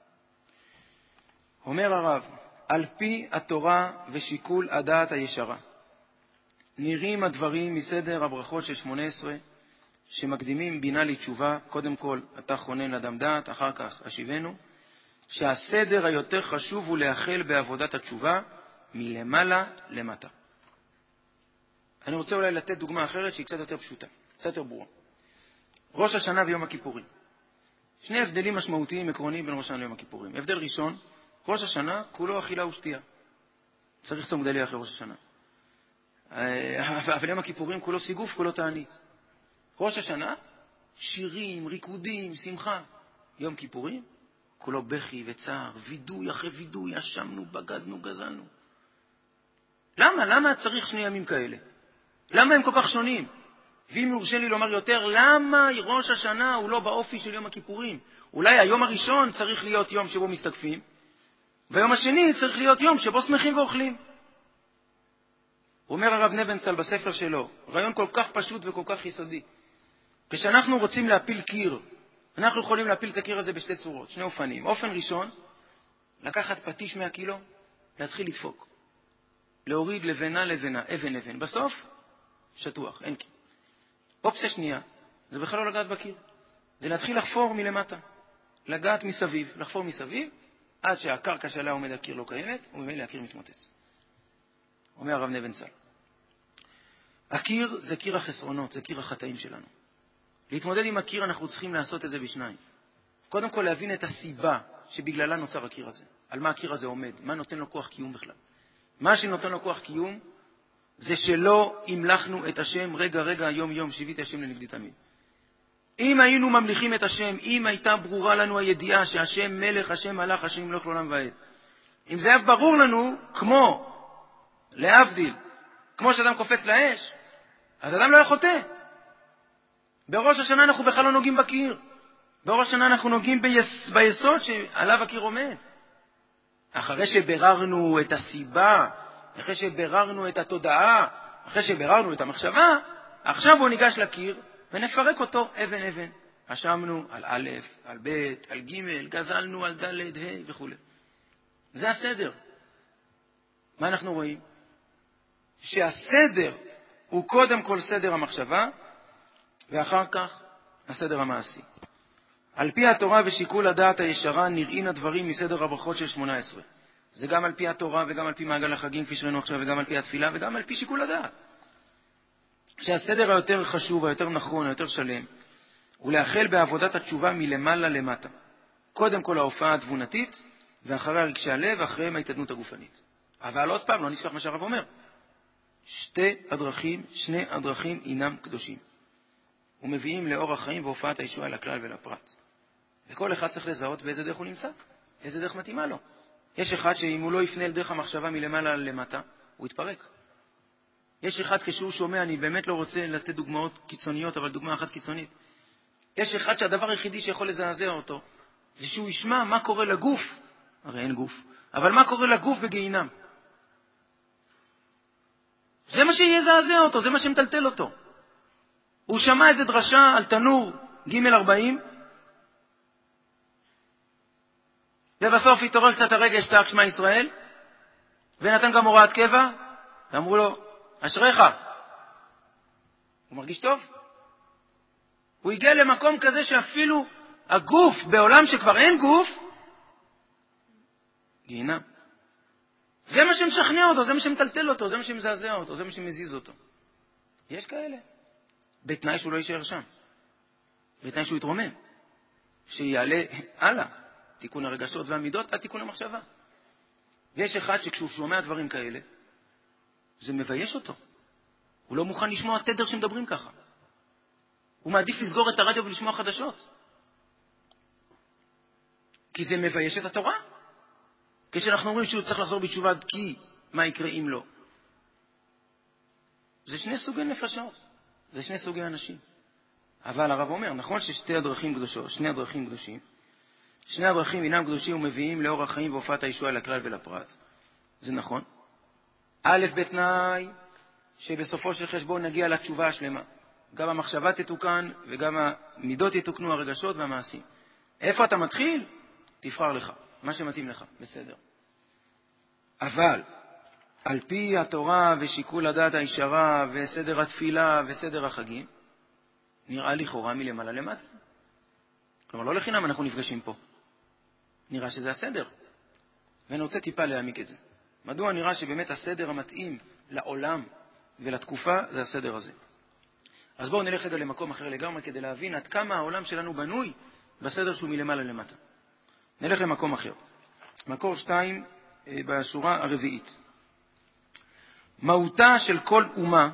אומר הרב, על פי התורה ושיקול הדעת הישרה, נראים הדברים מסדר הברכות של שמונה עשרה, שמקדימים בינה לתשובה, קודם כל אתה חונן אדם דעת, אחר כך השיבנו, שהסדר היותר חשוב הוא להחל בעבודת התשובה מלמעלה למטה. אני רוצה אולי לתת דוגמה אחרת שהיא קצת יותר פשוטה, קצת יותר ברורה. ראש השנה ויום הכיפורים. שני הבדלים משמעותיים עקרוניים בין ראש השנה ליום הכיפורים. הבדל ראשון, ראש השנה כולו אכילה ושתייה. צריך צום גדליה אחרי ראש השנה. אבל יום הכיפורים כולו סיגוף, כולו תענית. ראש השנה, שירים, ריקודים, שמחה. יום כיפורים, כולו בכי וצער, וידוי אחרי וידוי, אשמנו, בגדנו, גזלנו. למה? למה צריך שני ימים כאלה? למה הם כל כך שונים? ואם יורשה לי לומר יותר, למה ראש השנה הוא לא באופי של יום הכיפורים? אולי היום הראשון צריך להיות יום שבו מסתקפים, והיום השני צריך להיות יום שבו שמחים ואוכלים. אומר הרב נבנצל בספר שלו, רעיון כל כך פשוט וכל כך יסודי. כשאנחנו רוצים להפיל קיר, אנחנו יכולים להפיל את הקיר הזה בשתי צורות, שני אופנים. אופן ראשון, לקחת פטיש מאה קילו, להתחיל לדפוק. להוריד לבנה לבנה, אבן אבן. בסוף, שטוח, אין קיר. אופציה שנייה, זה בכלל לא לגעת בקיר. זה להתחיל לחפור מלמטה. לגעת מסביב, לחפור מסביב, עד שהקרקע שעליה עומד הקיר לא קיימת, וממילא הקיר מתמוטט. אומר הרב נבנצל. הקיר זה קיר החסרונות, זה קיר החטאים שלנו. להתמודד עם הקיר אנחנו צריכים לעשות את זה בשניים. קודם כל להבין את הסיבה שבגללה נוצר הקיר הזה. על מה הקיר הזה עומד, מה נותן לו כוח קיום בכלל. מה שנותן לו כוח קיום זה שלא המלכנו את השם רגע רגע יום יום שיביתי השם לנגדי תמיד. אם היינו ממליכים את השם, אם הייתה ברורה לנו הידיעה שהשם מלך, השם מלך, השם מלך לעולם ועד. אם זה היה ברור לנו כמו להבדיל, כמו שאדם קופץ לאש, אז אדם לא היה חוטא. בראש השנה אנחנו בכלל לא נוגעים בקיר. בראש השנה אנחנו נוגעים ביס, ביסוד שעליו הקיר עומד. אחרי שבררנו את הסיבה, אחרי שבררנו את התודעה, אחרי שבררנו את המחשבה, עכשיו בוא ניגש לקיר ונפרק אותו אבן אבן. אשמנו על א', על ב', על ג', גזלנו על ד', ה' וכו'. זה הסדר. מה אנחנו רואים? שהסדר הוא קודם כל סדר המחשבה, ואחר כך הסדר המעשי. על פי התורה ושיקול הדעת הישרה נראים הדברים מסדר הברכות של שמונה עשרה. זה גם על פי התורה וגם על פי מעגל החגים, כפי שראינו עכשיו, וגם על פי התפילה וגם על פי שיקול הדעת. שהסדר היותר חשוב, היותר נכון, היותר שלם, הוא לאחל בעבודת התשובה מלמעלה למטה. קודם כל ההופעה התבונתית, ואחריה רגשי הלב, ואחריהם ההתעדנות הגופנית. אבל עוד פעם, לא נשכח מה שהרב אומר. שתי הדרכים, שני הדרכים אינם קדושים. ומביאים לאור החיים והופעת הישועה לכלל ולפרט. וכל אחד צריך לזהות באיזה דרך הוא נמצא, איזה דרך מתאימה לו. יש אחד שאם הוא לא יפנה אל דרך המחשבה מלמעלה למטה, הוא יתפרק. יש אחד כשהוא שומע, אני באמת לא רוצה לתת דוגמאות קיצוניות, אבל דוגמה אחת קיצונית. יש אחד שהדבר היחידי שיכול לזעזע אותו, זה שהוא ישמע מה קורה לגוף, הרי אין גוף, אבל מה קורה לגוף בגיהינם. זה מה שיזעזע אותו, זה מה שמטלטל אותו. הוא שמע איזה דרשה על תנור ג' ארבעים, ובסוף התעורר קצת הרגש תק שמע ישראל, ונתן גם הוראת קבע, ואמרו לו, אשריך. הוא מרגיש טוב. הוא הגיע למקום כזה שאפילו הגוף, בעולם שכבר אין גוף, גיהינם. זה מה שמשכנע אותו, זה מה שמטלטל אותו, זה מה שמזעזע אותו, זה מה שמזיז אותו. יש כאלה. בתנאי שהוא לא יישאר שם. בתנאי שהוא יתרומם. שיעלה הלאה. תיקון הרגשות והמידות עד תיקון המחשבה. ויש אחד שכשהוא שומע דברים כאלה, זה מבייש אותו. הוא לא מוכן לשמוע תדר שמדברים ככה. הוא מעדיף לסגור את הרדיו ולשמוע חדשות. כי זה מבייש את התורה. כשאנחנו אומרים שהוא צריך לחזור בתשובה, כי מה יקרה אם לא? זה שני סוגי נפשות. זה שני סוגי אנשים. אבל הרב אומר, נכון ששתי הדרכים קדושות, שני הדרכים קדושים, שני הדרכים אינם קדושים ומביאים לאור החיים והופעת הישועה לכלל ולפרט. זה נכון. א' בתנאי שבסופו של חשבון נגיע לתשובה השלמה. גם המחשבה תתוקן וגם המידות יתוקנו, הרגשות והמעשים. איפה אתה מתחיל? תבחר לך, מה שמתאים לך, בסדר. אבל על פי התורה ושיקול הדעת הישרה וסדר התפילה וסדר החגים, נראה לכאורה מלמעלה למטה. כלומר, לא לחינם אנחנו נפגשים פה. נראה שזה הסדר. ואני רוצה טיפה להעמיק את זה. מדוע נראה שבאמת הסדר המתאים לעולם ולתקופה זה הסדר הזה? אז בואו נלך רגע למקום אחר לגמרי כדי להבין עד כמה העולם שלנו בנוי בסדר שהוא מלמעלה למטה. נלך למקום אחר. מקור שתיים בשורה הרביעית. מהותה של כל אומה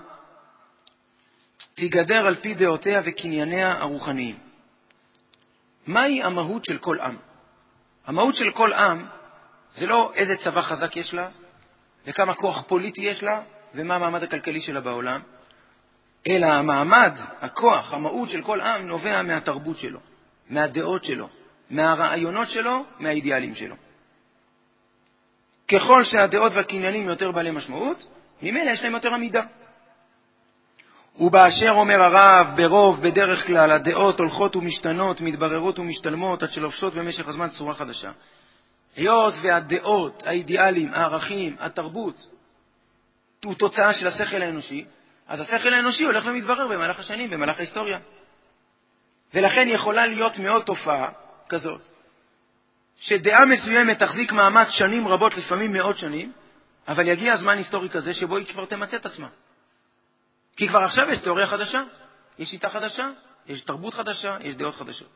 תיגדר על פי דעותיה וקנייניה הרוחניים. מהי המהות של כל עם? המהות של כל עם זה לא איזה צבא חזק יש לה, וכמה כוח פוליטי יש לה, ומה המעמד הכלכלי שלה בעולם, אלא המעמד, הכוח, המהות של כל עם נובע מהתרבות שלו, מהדעות שלו, מהרעיונות שלו, מהאידיאלים שלו. ככל שהדעות והקניינים יותר בעלי משמעות, ממילא יש להם יותר עמידה. ובאשר אומר הרב, ברוב, בדרך כלל, הדעות הולכות ומשתנות, מתבררות ומשתלמות, עד שלובשות במשך הזמן צורה חדשה. היות והדעות, האידיאלים, הערכים, התרבות, הוא תוצאה של השכל האנושי, אז השכל האנושי הולך ומתברר במהלך השנים, במהלך ההיסטוריה. ולכן יכולה להיות מאוד תופעה כזאת, שדעה מסוימת תחזיק מעמד שנים רבות, לפעמים מאות שנים, אבל יגיע הזמן היסטורי כזה שבו היא כבר תמצא את עצמה. כי כבר עכשיו יש תיאוריה חדשה, יש שיטה חדשה, יש תרבות חדשה, יש דעות חדשות.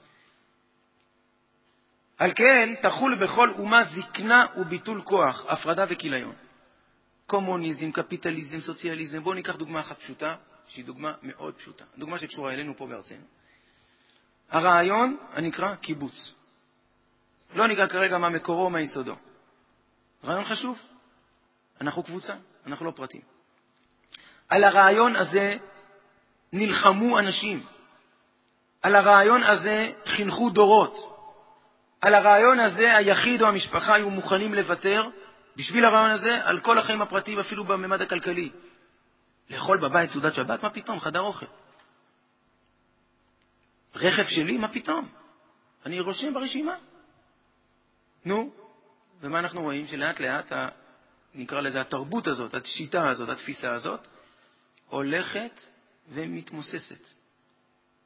על כן תחול בכל אומה זקנה וביטול כוח, הפרדה וכיליון. קומוניזם, קפיטליזם, סוציאליזם. בואו ניקח דוגמה אחת פשוטה, שהיא דוגמה מאוד פשוטה. דוגמה שקשורה אלינו פה בארצנו. הרעיון הנקרא קיבוץ. לא נקרא כרגע מה מקורו, מה יסודו. רעיון חשוב. אנחנו קבוצה, אנחנו לא פרטים. על הרעיון הזה נלחמו אנשים. על הרעיון הזה חינכו דורות. על הרעיון הזה היחיד או המשפחה היו מוכנים לוותר בשביל הרעיון הזה על כל החיים הפרטיים, אפילו בממד הכלכלי. לאכול בבית סעודת שבת, מה פתאום? חדר אוכל. רכב שלי, מה פתאום? אני רושם ברשימה. נו, ומה אנחנו רואים? שלאט לאט, ה... נקרא לזה התרבות הזאת, השיטה הזאת, התפיסה הזאת, הולכת ומתמוססת.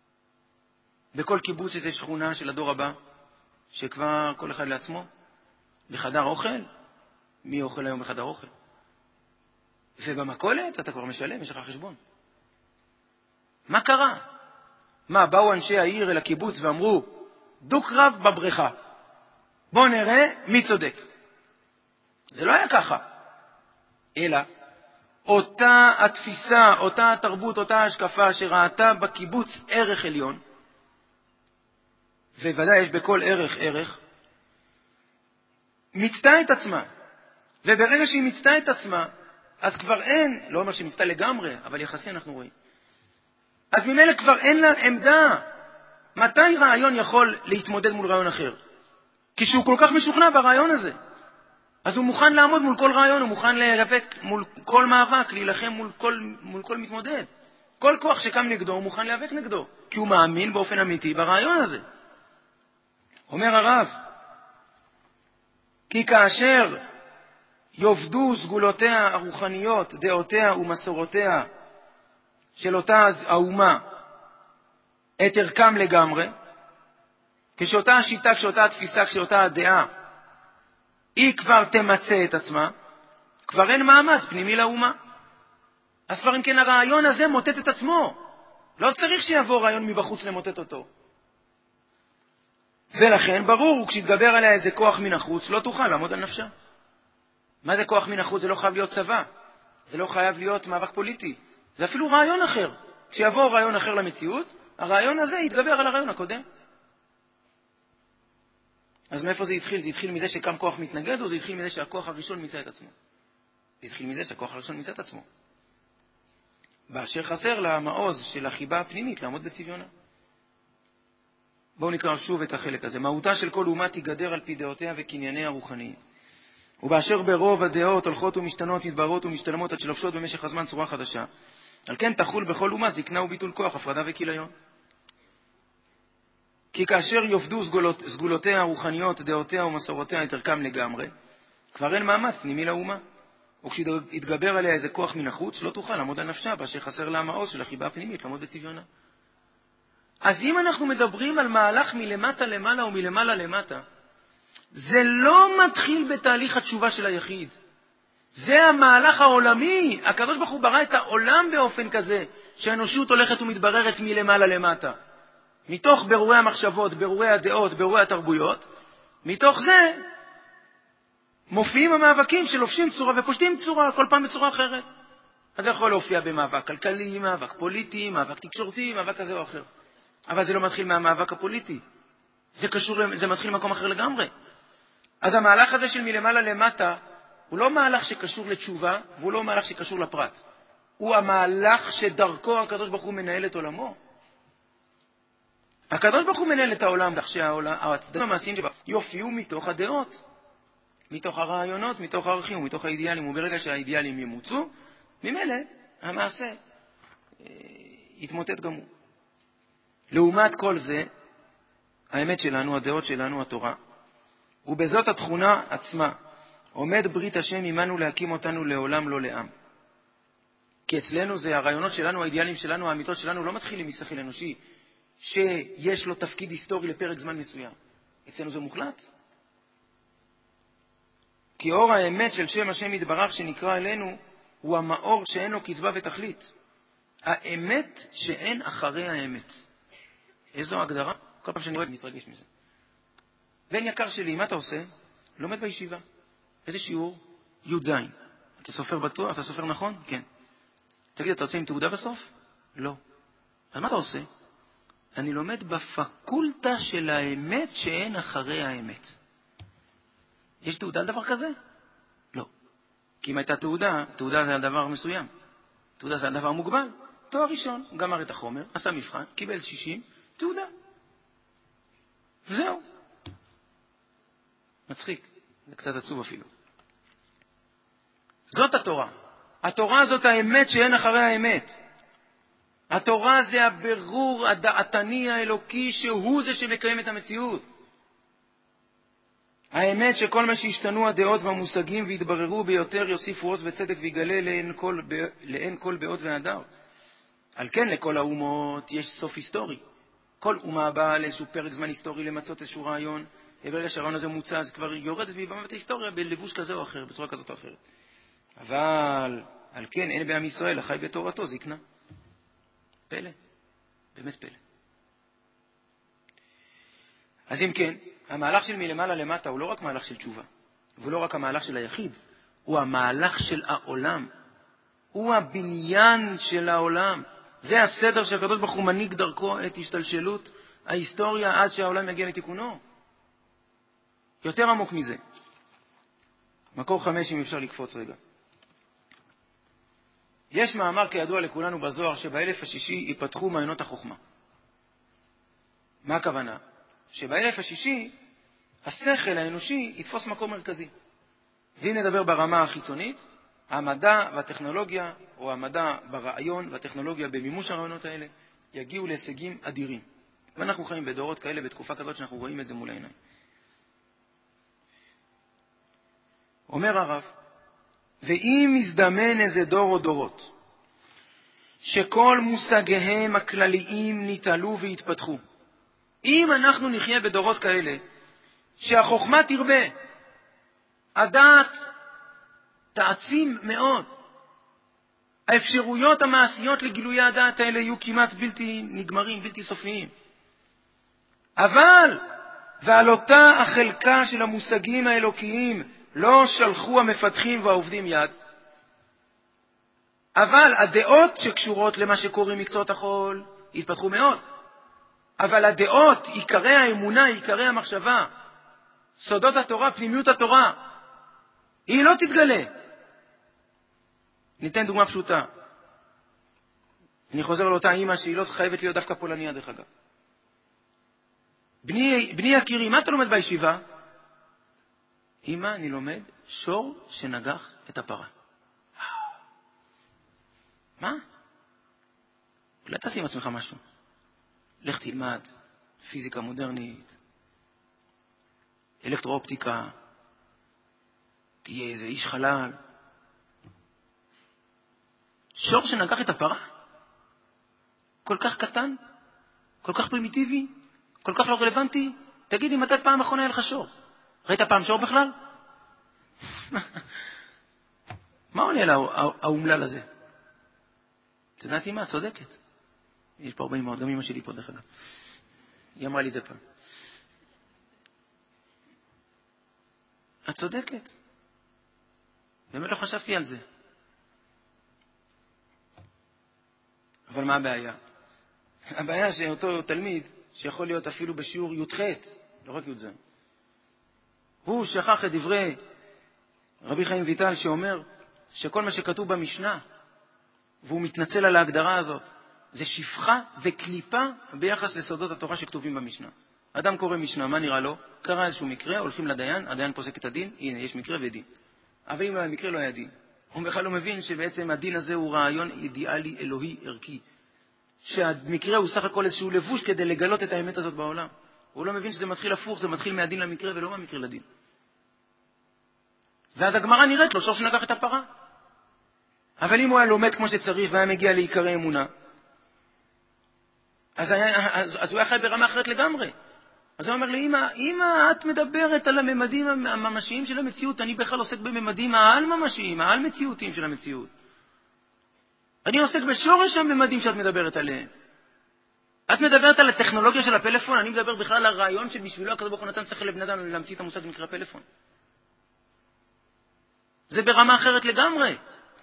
בכל קיבוץ איזו שכונה של הדור הבא, שכבר כל אחד לעצמו, בחדר אוכל, מי אוכל היום בחדר אוכל? ובמכולת אתה כבר משלם, יש לך חשבון. מה קרה? מה, באו אנשי העיר אל הקיבוץ ואמרו, דוק רב בבריכה. בואו נראה מי צודק. זה לא היה ככה. אלא, אותה התפיסה, אותה התרבות, אותה השקפה שראתה בקיבוץ ערך עליון, וודאי יש בכל ערך ערך, מצטה את עצמה. וברגע שהיא מצטה את עצמה, אז כבר אין, לא אומר שהיא מצטה לגמרי, אבל יחסי אנחנו רואים. אז ממילא כבר אין לה עמדה. מתי רעיון יכול להתמודד מול רעיון אחר? כשהוא כל כך משוכנע ברעיון הזה. אז הוא מוכן לעמוד מול כל רעיון, הוא מוכן להיאבק מול כל מאבק, להילחם מול כל, מול כל מתמודד. כל כוח שקם נגדו, הוא מוכן להיאבק נגדו, כי הוא מאמין באופן אמיתי ברעיון הזה. אומר הרב, כי כאשר יובדו סגולותיה הרוחניות, דעותיה ומסורותיה של אותה האומה, את ערכם לגמרי, כשאותה השיטה, כשאותה התפיסה, כשאותה הדעה, היא כבר תמצא את עצמה, כבר אין מעמד פנימי לאומה. אז כבר אם כן הרעיון הזה מוטט את עצמו. לא צריך שיבוא רעיון מבחוץ למוטט אותו. ולכן ברור, כשתגבר עליה איזה כוח מן החוץ, לא תוכל לעמוד על נפשה. מה זה כוח מן החוץ? זה לא חייב להיות צבא. זה לא חייב להיות מאבק פוליטי. זה אפילו רעיון אחר. כשיבוא רעיון אחר למציאות, הרעיון הזה יתגבר על הרעיון הקודם. אז מאיפה זה התחיל? זה התחיל מזה שקם כוח מתנגד, או זה התחיל מזה שהכוח הראשון מיצה את עצמו? זה התחיל מזה שהכוח הראשון מיצה את עצמו. באשר חסר למעוז של החיבה הפנימית, לעמוד בצביונה. בואו נקרא שוב את החלק הזה. מהותה של כל אומה תיגדר על פי דעותיה וקנייניה הרוחניים. ובאשר ברוב הדעות הולכות ומשתנות, מתבררות ומשתלמות עד שלובשות במשך הזמן צורה חדשה. על כן תחול בכל אומה זקנה וביטול כוח, הפרדה וכיליון. כי כאשר יובדו סגולות, סגולותיה הרוחניות, דעותיה ומסורותיה את ערכם לגמרי, כבר אין מעמד פנימי לאומה. וכשיתגבר עליה איזה כוח מן החוץ, לא תוכל לעמוד על נפשה, באשר חסר לה המעוז של החיבה הפנימית, לעמוד בצביונה. אז אם אנחנו מדברים על מהלך מלמטה למעלה ומלמעלה למטה, זה לא מתחיל בתהליך התשובה של היחיד. זה המהלך העולמי. הקדוש ברוך הוא ברא את העולם באופן כזה, שהאנושות הולכת ומתבררת מלמעלה למטה. מתוך ברורי המחשבות, ברורי הדעות, ברורי התרבויות, מתוך זה מופיעים המאבקים שלובשים צורה ופושטים צורה, כל פעם בצורה אחרת. אז זה יכול להופיע במאבק כלכלי, מאבק פוליטי, מאבק תקשורתי, מאבק כזה או אחר. אבל זה לא מתחיל מהמאבק הפוליטי. זה קשור, זה מתחיל ממקום אחר לגמרי. אז המהלך הזה של מלמעלה למטה, הוא לא מהלך שקשור לתשובה, והוא לא מהלך שקשור לפרט. הוא המהלך שדרכו הקדוש ברוך הוא מנהל את עולמו. הקדוש ברוך הוא מנהל את העולם, כך שהצדדים המעשיים שבה יופיעו מתוך הדעות, מתוך הרעיונות, מתוך הערכים ומתוך האידיאלים, וברגע שהאידיאלים ימוצו, ממילא המעשה אה, יתמוטט גם הוא. לעומת כל זה, האמת שלנו, הדעות שלנו, התורה, ובזאת התכונה עצמה, עומד ברית השם עמנו להקים אותנו לעולם לא לעם. כי אצלנו זה הרעיונות שלנו, האידיאלים שלנו, האמיתות שלנו, לא מתחילים משכל אנושי, שיש לו תפקיד היסטורי לפרק זמן מסוים. אצלנו זה מוחלט. כי אור האמת של שם השם יתברך שנקרא אלינו, הוא המאור שאין לו קצבה ותכלית. האמת שאין אחרי האמת. איזו הגדרה? כל פעם שאני רואה מתרגש מזה. בן יקר שלי, מה אתה עושה? לומד בישיבה. איזה שיעור? י' ז'. אתה סופר בטוח? אתה סופר נכון? כן. תגיד, אתה רוצה עם תעודה בסוף? לא. אז מה אתה עושה? אני לומד בפקולטה של האמת שאין אחרי האמת. יש תעודה על דבר כזה? לא. כי אם הייתה תעודה, תעודה זה על דבר מסוים. תעודה זה על דבר מוגבל. תואר ראשון, גמר את החומר, עשה מבחן, קיבל שישים, תעודה. וזהו. מצחיק. זה קצת עצוב אפילו. זאת התורה. התורה זאת האמת שאין אחרי האמת. התורה זה הבירור הדעתני האלוקי שהוא זה שמקיים את המציאות. האמת שכל מה שהשתנו הדעות והמושגים והתבררו ביותר יוסיפו עוז וצדק ויגלה לאין כל, לאין כל באות והדר. על כן לכל האומות יש סוף היסטורי. כל אומה באה לאיזשהו פרק זמן היסטורי למצות איזשהו רעיון, וברגע שהרעיון הזה מוצא, אז כבר יורדת מבמת ההיסטוריה בלבוש כזה או אחר, בצורה כזאת או אחרת. אבל על כן אין בעם ישראל החי בתורתו זקנה. פלא, באמת פלא. אז אם כן, המהלך של מלמעלה למטה הוא לא רק מהלך של תשובה, והוא לא רק המהלך של היחיד, הוא המהלך של העולם. הוא הבניין של העולם. זה הסדר שהקדוש ברוך הוא מנהיג דרכו את השתלשלות ההיסטוריה עד שהעולם יגיע לתיקונו. יותר עמוק מזה. מקור חמש, אם אפשר לקפוץ רגע. יש מאמר כידוע לכולנו בזוהר שבאלף השישי ייפתחו מעיינות החוכמה. מה הכוונה? שבאלף השישי השכל האנושי יתפוס מקום מרכזי. ואם נדבר ברמה החיצונית, המדע והטכנולוגיה, או המדע ברעיון והטכנולוגיה במימוש הרעיונות האלה, יגיעו להישגים אדירים. ואנחנו חיים בדורות כאלה, בתקופה כזאת שאנחנו רואים את זה מול העיניים. אומר הרב, ואם מזדמן איזה דור או דורות, שכל מושגיהם הכלליים ניתלו והתפתחו, אם אנחנו נחיה בדורות כאלה, שהחוכמה תרבה, הדעת תעצים מאוד, האפשרויות המעשיות לגילוי הדעת האלה יהיו כמעט בלתי נגמרים, בלתי סופיים. אבל, ועל אותה החלקה של המושגים האלוקיים לא שלחו המפתחים והעובדים יד, אבל הדעות שקשורות למה שקוראים מקצועות החול התפתחו מאוד. אבל הדעות, עיקרי האמונה, עיקרי המחשבה, סודות התורה, פנימיות התורה, היא לא תתגלה. ניתן דוגמה פשוטה. אני חוזר לאותה אמא שהיא לא חייבת להיות דווקא פולניה דרך אגב. בני, בני יקירי, מה אתה לומד בישיבה? אמא, אני לומד שור שנגח את הפרה. מה? אולי תעשי עם עצמך משהו. לך תלמד פיזיקה מודרנית, אלקטרואופטיקה, תהיה איזה איש חלל. שור שנגח את הפרה? כל כך קטן? כל כך פרימיטיבי? כל כך לא רלוונטי? תגידי, מתי פעם אחרונה היה לך שור? ראית פעם שור בכלל? מה עונה לה האומלל הזה? את יודעת אמא, את צודקת. יש פה הרבה אמאות, גם אמא שלי פה דרך אגב. היא אמרה לי את זה פעם. את צודקת. באמת לא חשבתי על זה. אבל מה הבעיה? הבעיה שאותו תלמיד, שיכול להיות אפילו בשיעור י"ח, לא רק י"ז, הוא שכח את דברי רבי חיים ויטל שאומר שכל מה שכתוב במשנה, והוא מתנצל על ההגדרה הזאת, זה שפחה וקליפה ביחס לסודות התורה שכתובים במשנה. אדם קורא משנה, מה נראה לו? קרא איזשהו מקרה, הולכים לדיין, הדיין פוסק את הדין, הנה, יש מקרה ודין. אבל אם המקרה לא היה דין, הוא בכלל לא מבין שבעצם הדין הזה הוא רעיון אידיאלי, אלוהי, ערכי. שהמקרה הוא סך הכל איזשהו לבוש כדי לגלות את האמת הזאת בעולם. הוא לא מבין שזה מתחיל הפוך, זה מתחיל מהדין למקרה ולא מהמקרה לדין. ואז הגמרא נראית לו שור שנגח את הפרה. אבל אם הוא היה לומד כמו שצריך והיה מגיע לעיקרי אמונה, אז, היה, אז, אז הוא היה חי ברמה אחרת לגמרי. אז הוא אומר לי, אמא, אמא, את מדברת על הממדים הממשיים של המציאות, אני בכלל עוסק בממדים העל-ממשיים, העל-מציאותיים של המציאות. אני עוסק בשורש הממדים שאת מדברת עליהם. את מדברת על הטכנולוגיה של הפלאפון, אני מדבר בכלל על הרעיון שבשבילו הקדוש ברוך הוא נתן שכל לבני אדם להמציא את המושג נקרא פלאפון. זה ברמה אחרת לגמרי.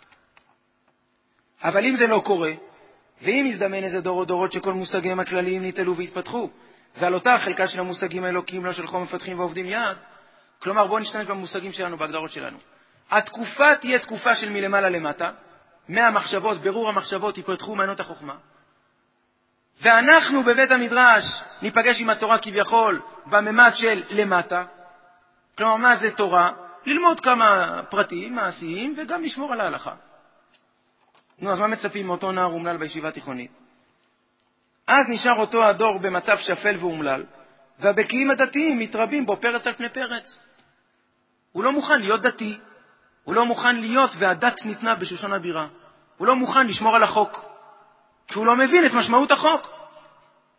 אבל אם זה לא קורה, ואם יזדמן איזה דור או דורות שכל מושגיהם הכלליים ניתלו והתפתחו, ועל אותה חלקה של המושגים האלוקיים לא שלחו מפתחים ועובדים יד, כלומר בואו נשתמש במושגים שלנו, בהגדרות שלנו. התקופה תהיה תקופה של מלמעלה למטה, מהמחשבות, ברור המחשבות ייפתחו מעיינות החוכמה, ואנחנו בבית המדרש ניפגש עם התורה כביכול בממד של למטה. כלומר מה זה תורה? ללמוד כמה פרטים מעשיים וגם לשמור על ההלכה. נו, אז מה מצפים מאותו נער אומלל בישיבה תיכונית? אז נשאר אותו הדור במצב שפל ואומלל, והבקיעים הדתיים מתרבים בו פרץ על פני פרץ. הוא לא מוכן להיות דתי, הוא לא מוכן להיות, והדת ניתנה בשושן הבירה. הוא לא מוכן לשמור על החוק, כי הוא לא מבין את משמעות החוק.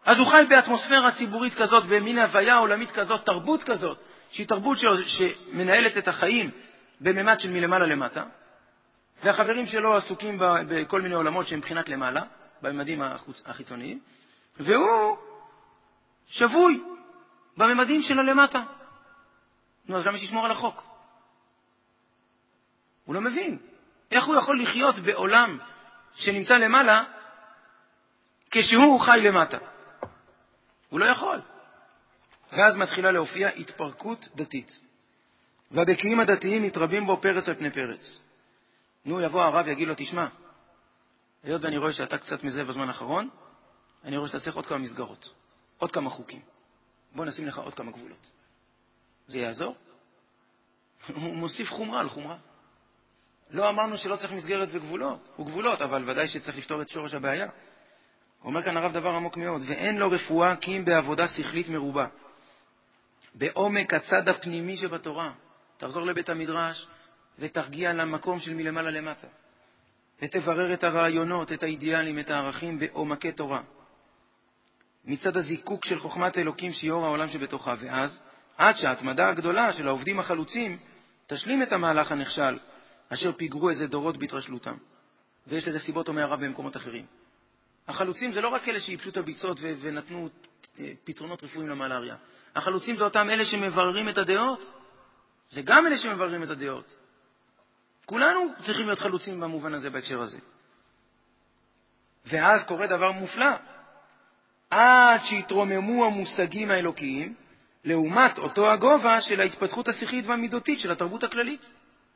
אז הוא חי באטמוספירה ציבורית כזאת, במין הוויה עולמית כזאת, תרבות כזאת, שהיא תרבות ש... שמנהלת את החיים בממד של מלמעלה למטה, והחברים שלו עסוקים ב... בכל מיני עולמות שהם מבחינת למעלה, בממדים החוץ... החיצוניים, והוא שבוי בממדים של הלמטה. נו, אז למה שישמור על החוק? הוא לא מבין. איך הוא יכול לחיות בעולם שנמצא למעלה כשהוא חי למטה? הוא לא יכול. ואז מתחילה להופיע התפרקות דתית. והבקיעים הדתיים מתרבים בו פרץ על פני פרץ. נו, יבוא הרב יגיד לו, תשמע, היות ואני רואה שאתה קצת מזה בזמן האחרון, אני רואה שאתה צריך עוד כמה מסגרות, עוד כמה חוקים. בוא נשים לך עוד כמה גבולות. זה יעזור? הוא מוסיף חומרה על חומרה. לא אמרנו שלא צריך מסגרת וגבולות, הוא גבולות, אבל ודאי שצריך לפתור את שורש הבעיה. הוא אומר כאן הרב דבר עמוק מאוד, ואין לו רפואה כי אם בעבודה שכלית מרובה. בעומק הצד הפנימי שבתורה. תחזור לבית המדרש ותרגיע למקום של מלמעלה למטה. ותברר את הרעיונות, את האידיאלים, את הערכים בעומקי תורה. מצד הזיקוק של חוכמת אלוקים שיור העולם שבתוכה. ואז, עד שההתמדה הגדולה של העובדים החלוצים תשלים את המהלך הנכשל, אשר פיגרו איזה דורות בהתרשלותם. ויש לזה סיבות אומר הרב במקומות אחרים. החלוצים זה לא רק אלה שיפשו את הביצות ו- ונתנו פתרונות רפואיים למלאריה. החלוצים זה אותם אלה שמבררים את הדעות. זה גם אלה שמבררים את הדעות. כולנו צריכים להיות חלוצים במובן הזה, בהקשר הזה. ואז קורה דבר מופלא. עד שהתרוממו המושגים האלוקיים, לעומת אותו הגובה של ההתפתחות השכלית והמידותית של התרבות הכללית.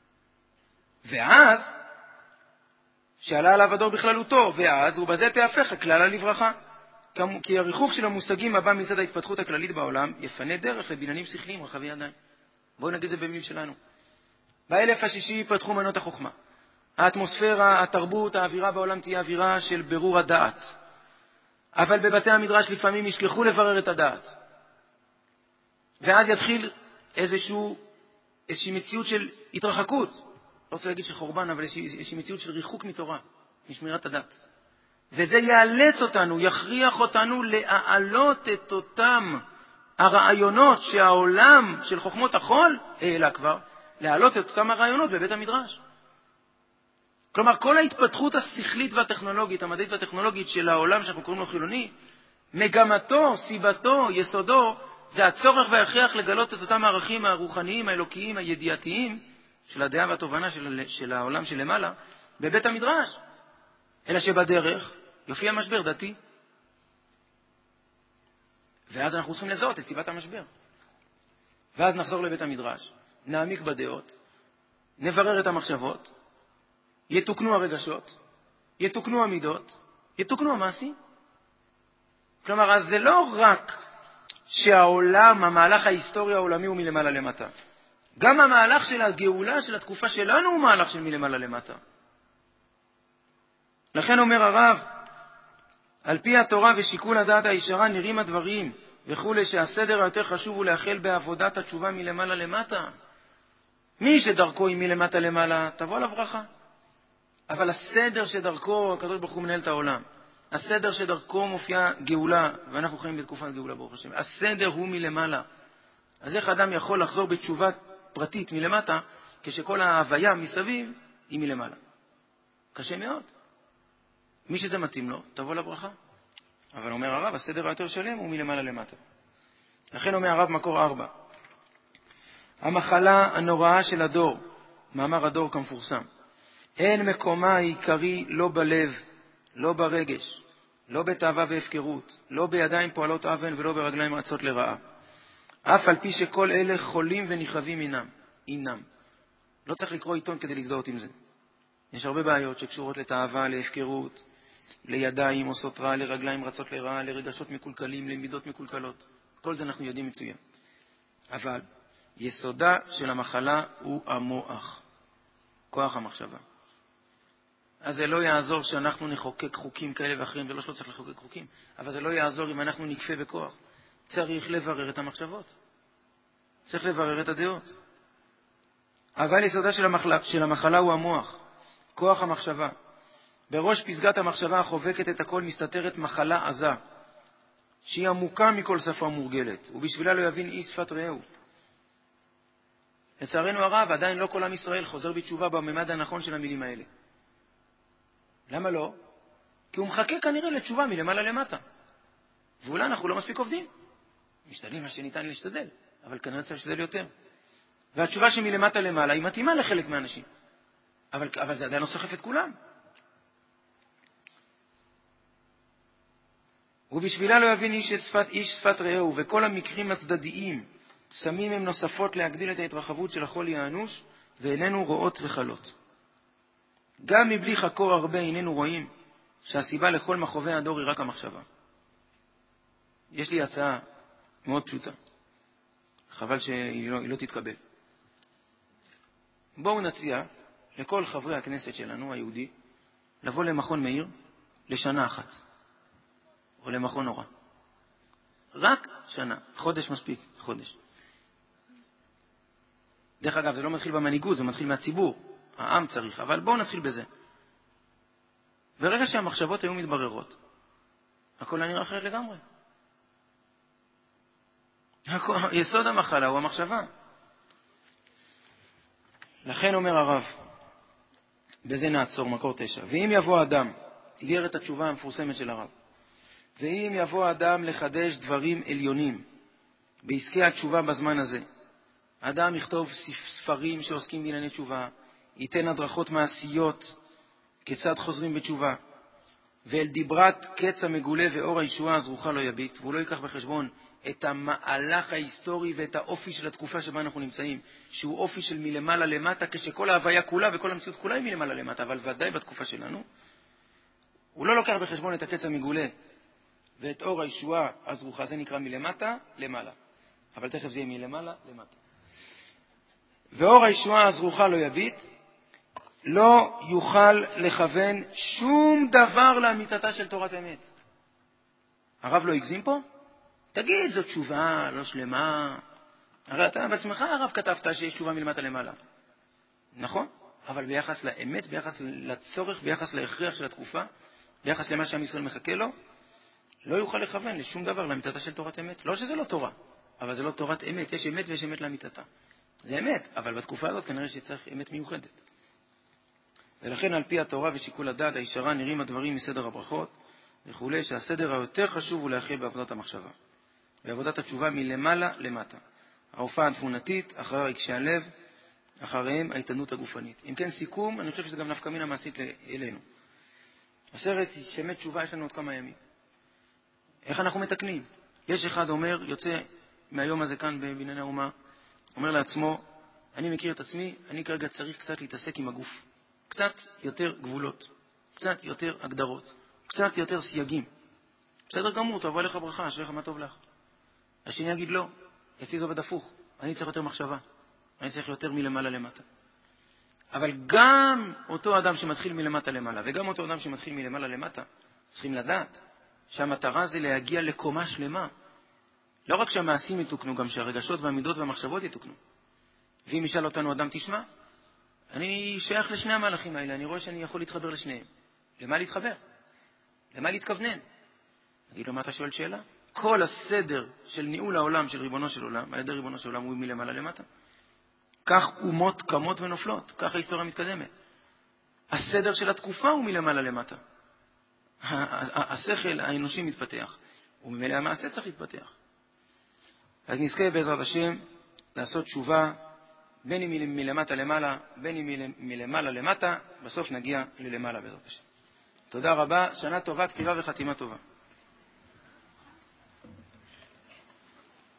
ואז, שעלה עליו הדור בכללותו, ואז, ובזה תהפך הכללה לברכה. כי הריחוק של המושגים הבא מצד ההתפתחות הכללית בעולם, יפנה דרך לבניינים שכליים רחבי ידיים. בואו נגיד זה במילים שלנו. באלף השישי פתחו מנות החוכמה. האטמוספירה, התרבות, האווירה בעולם תהיה אווירה של ברור הדעת. אבל בבתי המדרש לפעמים ישכחו לברר את הדעת. ואז יתחיל איזשהו, איזושהי מציאות של התרחקות. לא רוצה להגיד של חורבן, אבל איזושהי מציאות של ריחוק מתורה, משמירת הדת. וזה יאלץ אותנו, יכריח אותנו להעלות את אותם הרעיונות שהעולם של חוכמות החול העלה כבר, להעלות את אותם הרעיונות בבית המדרש. כלומר, כל ההתפתחות השכלית והטכנולוגית, המדעית והטכנולוגית של העולם שאנחנו קוראים לו חילוני, מגמתו, סיבתו, יסודו, זה הצורך וההכרח לגלות את אותם הערכים הרוחניים, האלוקיים, הידיעתיים, של הדעה והתובנה של, של העולם שלמעלה, בבית המדרש. אלא שבדרך יופיע משבר דתי. ואז אנחנו צריכים לזהות את סיבת המשבר. ואז נחזור לבית המדרש, נעמיק בדעות, נברר את המחשבות, יתוקנו הרגשות, יתוקנו המידות, יתוקנו המעשים. כלומר, אז זה לא רק שהעולם, המהלך ההיסטורי העולמי הוא מלמעלה למטה. גם המהלך של הגאולה של התקופה שלנו הוא מהלך של מלמעלה למטה. לכן אומר הרב, על פי התורה ושיקול הדעת הישרה נראים הדברים וכו', שהסדר היותר חשוב הוא להחל בעבודת התשובה מלמעלה למטה. מי שדרכו היא מלמטה למעלה, תבוא עליו ברכה. אבל הסדר שדרכו, הקדוש ברוך הוא מנהל את העולם, הסדר שדרכו מופיעה גאולה, ואנחנו חיים בתקופת גאולה ברוך השם, הסדר הוא מלמעלה. אז איך אדם יכול לחזור בתשובה פרטית מלמטה, כשכל ההוויה מסביב היא מלמעלה? קשה מאוד. מי שזה מתאים לו, תבוא לברכה. אבל אומר הרב, הסדר היותר שלם הוא מלמעלה למטה. לכן אומר הרב מקור ארבע. המחלה הנוראה של הדור, מאמר הדור כמפורסם, אין מקומה העיקרי לא בלב, לא ברגש, לא בתאווה והפקרות, לא בידיים פועלות אבן ולא ברגליים רצות לרעה. אף על פי שכל אלה חולים ונחבים אינם, אינם. לא צריך לקרוא עיתון כדי להזדהות עם זה. יש הרבה בעיות שקשורות לתאווה, להפקרות, לידיים עושות רע, לרגליים רצות לרעה, לרגשות מקולקלים, למידות מקולקלות. כל זה אנחנו יודעים מצוין. אבל יסודה של המחלה הוא המוח, כוח המחשבה. אז זה לא יעזור שאנחנו נחוקק חוקים כאלה ואחרים, ולא שלא צריך לחוקק חוקים, אבל זה לא יעזור אם אנחנו נקפה בכוח. צריך לברר את המחשבות. צריך לברר את הדעות. אבל יסודה של המחלה, של המחלה הוא המוח, כוח המחשבה. בראש פסגת המחשבה החובקת את הכל מסתתרת מחלה עזה, שהיא עמוקה מכל שפה מורגלת, ובשבילה לא יבין איש שפת רעהו. לצערנו הרב, עדיין לא כל עם ישראל חוזר בתשובה בממד הנכון של המילים האלה. למה לא? כי הוא מחכה כנראה לתשובה מלמעלה למטה. ואולי אנחנו לא מספיק עובדים. משתדלים מה שניתן להשתדל, אבל כנראה צריך להשתדל יותר. והתשובה שמלמטה למעלה היא מתאימה לחלק מהאנשים. אבל, אבל זה עדיין לא סוחף את כולם. ובשבילה לא יבין איש שפת, איש שפת רעהו, וכל המקרים הצדדיים שמים הם נוספות להגדיל את ההתרחבות של החולי האנוש, ואיננו רואות וחלות. גם מבלי חקור הרבה איננו רואים שהסיבה לכל מחובי הדור היא רק המחשבה. יש לי הצעה מאוד פשוטה. חבל שהיא לא, היא לא תתקבל. בואו נציע לכל חברי הכנסת שלנו, היהודי, לבוא למכון מאיר לשנה אחת. או למכון אורה. רק שנה. חודש מספיק. חודש. דרך אגב, זה לא מתחיל במנהיגות, זה מתחיל מהציבור. העם צריך. אבל בואו נתחיל בזה. ברגע שהמחשבות היו מתבררות, הכל נראה אחרת לגמרי. יסוד המחלה הוא המחשבה. לכן אומר הרב, בזה נעצור, מקור תשע. ואם יבוא אדם, איגרת התשובה המפורסמת של הרב, ואם יבוא אדם לחדש דברים עליונים בעסקי התשובה בזמן הזה, אדם יכתוב ספרים שעוסקים בענייני תשובה, ייתן הדרכות מעשיות כיצד חוזרים בתשובה, ואל דיברת קץ המגולה ואור הישועה הזרוחה לא יביט, והוא לא ייקח בחשבון את המהלך ההיסטורי ואת האופי של התקופה שבה אנחנו נמצאים, שהוא אופי של מלמעלה למטה, כשכל ההוויה כולה וכל המציאות כולה היא מלמעלה למטה, אבל ודאי בתקופה שלנו, הוא לא לוקח בחשבון את הקץ המגולה ואת אור הישועה הזרוחה, זה נקרא מלמטה למעלה. אבל תכף זה יהיה מלמעלה למטה. ואור הישועה הזרוחה לא יביט, לא יוכל לכוון שום דבר לאמיתתה של תורת אמת. הרב לא הגזים פה? תגיד, זו תשובה לא שלמה. הרי אתה בעצמך הרב כתבת שיש תשובה מלמטה למעלה. נכון? אבל ביחס לאמת, ביחס לצורך, ביחס להכרח של התקופה, ביחס למה שעם ישראל מחכה לו, לא יוכל לכוון לשום דבר לאמיתתה של תורת אמת. לא שזה לא תורה, אבל זה לא תורת אמת. יש אמת ויש אמת לאמיתתה. זה אמת, אבל בתקופה הזאת כנראה שצריך אמת מיוחדת. ולכן על פי התורה ושיקול הדעת הישרה נראים הדברים מסדר הברכות וכו', שהסדר היותר חשוב הוא להכריע בעבודת המחשבה. בעבודת התשובה מלמעלה למטה. ההופעה התבונתית, אחרי רגשי הלב, אחריהם ההתענות הגופנית. אם כן סיכום, אני חושב שזה גם נפקא מינה מעשית אלינו. הסרט שאמת תשובה יש לנו עוד כמה ימים. איך אנחנו מתקנים? יש אחד אומר, יוצא מהיום הזה כאן בבנייני האומה, אומר לעצמו, אני מכיר את עצמי, אני כרגע צריך קצת להתעסק עם הגוף. קצת יותר גבולות, קצת יותר הגדרות, קצת יותר סייגים. בסדר גמור, תבוא אליך ברכה, אשריך מה טוב לך. השני יגיד לא, אצלי זה עובד הפוך, אני צריך יותר מחשבה, אני צריך יותר מלמעלה למטה. אבל גם אותו אדם שמתחיל מלמטה למעלה, וגם אותו אדם שמתחיל מלמעלה למטה, צריכים לדעת שהמטרה זה להגיע לקומה שלמה. לא רק שהמעשים יתוקנו, גם שהרגשות והמידות והמחשבות יתוקנו. ואם ישאל אותנו אדם, תשמע, אני שייך לשני המהלכים האלה, אני רואה שאני יכול להתחבר לשניהם. למה להתחבר? למה להתכוונן? נגיד לו, מה אתה שואל שאלה? כל הסדר של ניהול העולם של ריבונו של עולם, על ידי ריבונו של עולם, הוא מלמעלה למטה. כך אומות קמות ונופלות, כך ההיסטוריה מתקדמת. הסדר של התקופה הוא מלמעלה למטה. השכל האנושי מתפתח, וממילא המעשה צריך להתפתח. אז נזכה בעזרת השם לעשות תשובה, בין אם מלמטה למעלה, בין אם מלמעלה למטה, בסוף נגיע ללמעלה בעזרת השם. תודה רבה, שנה טובה, כתיבה וחתימה טובה.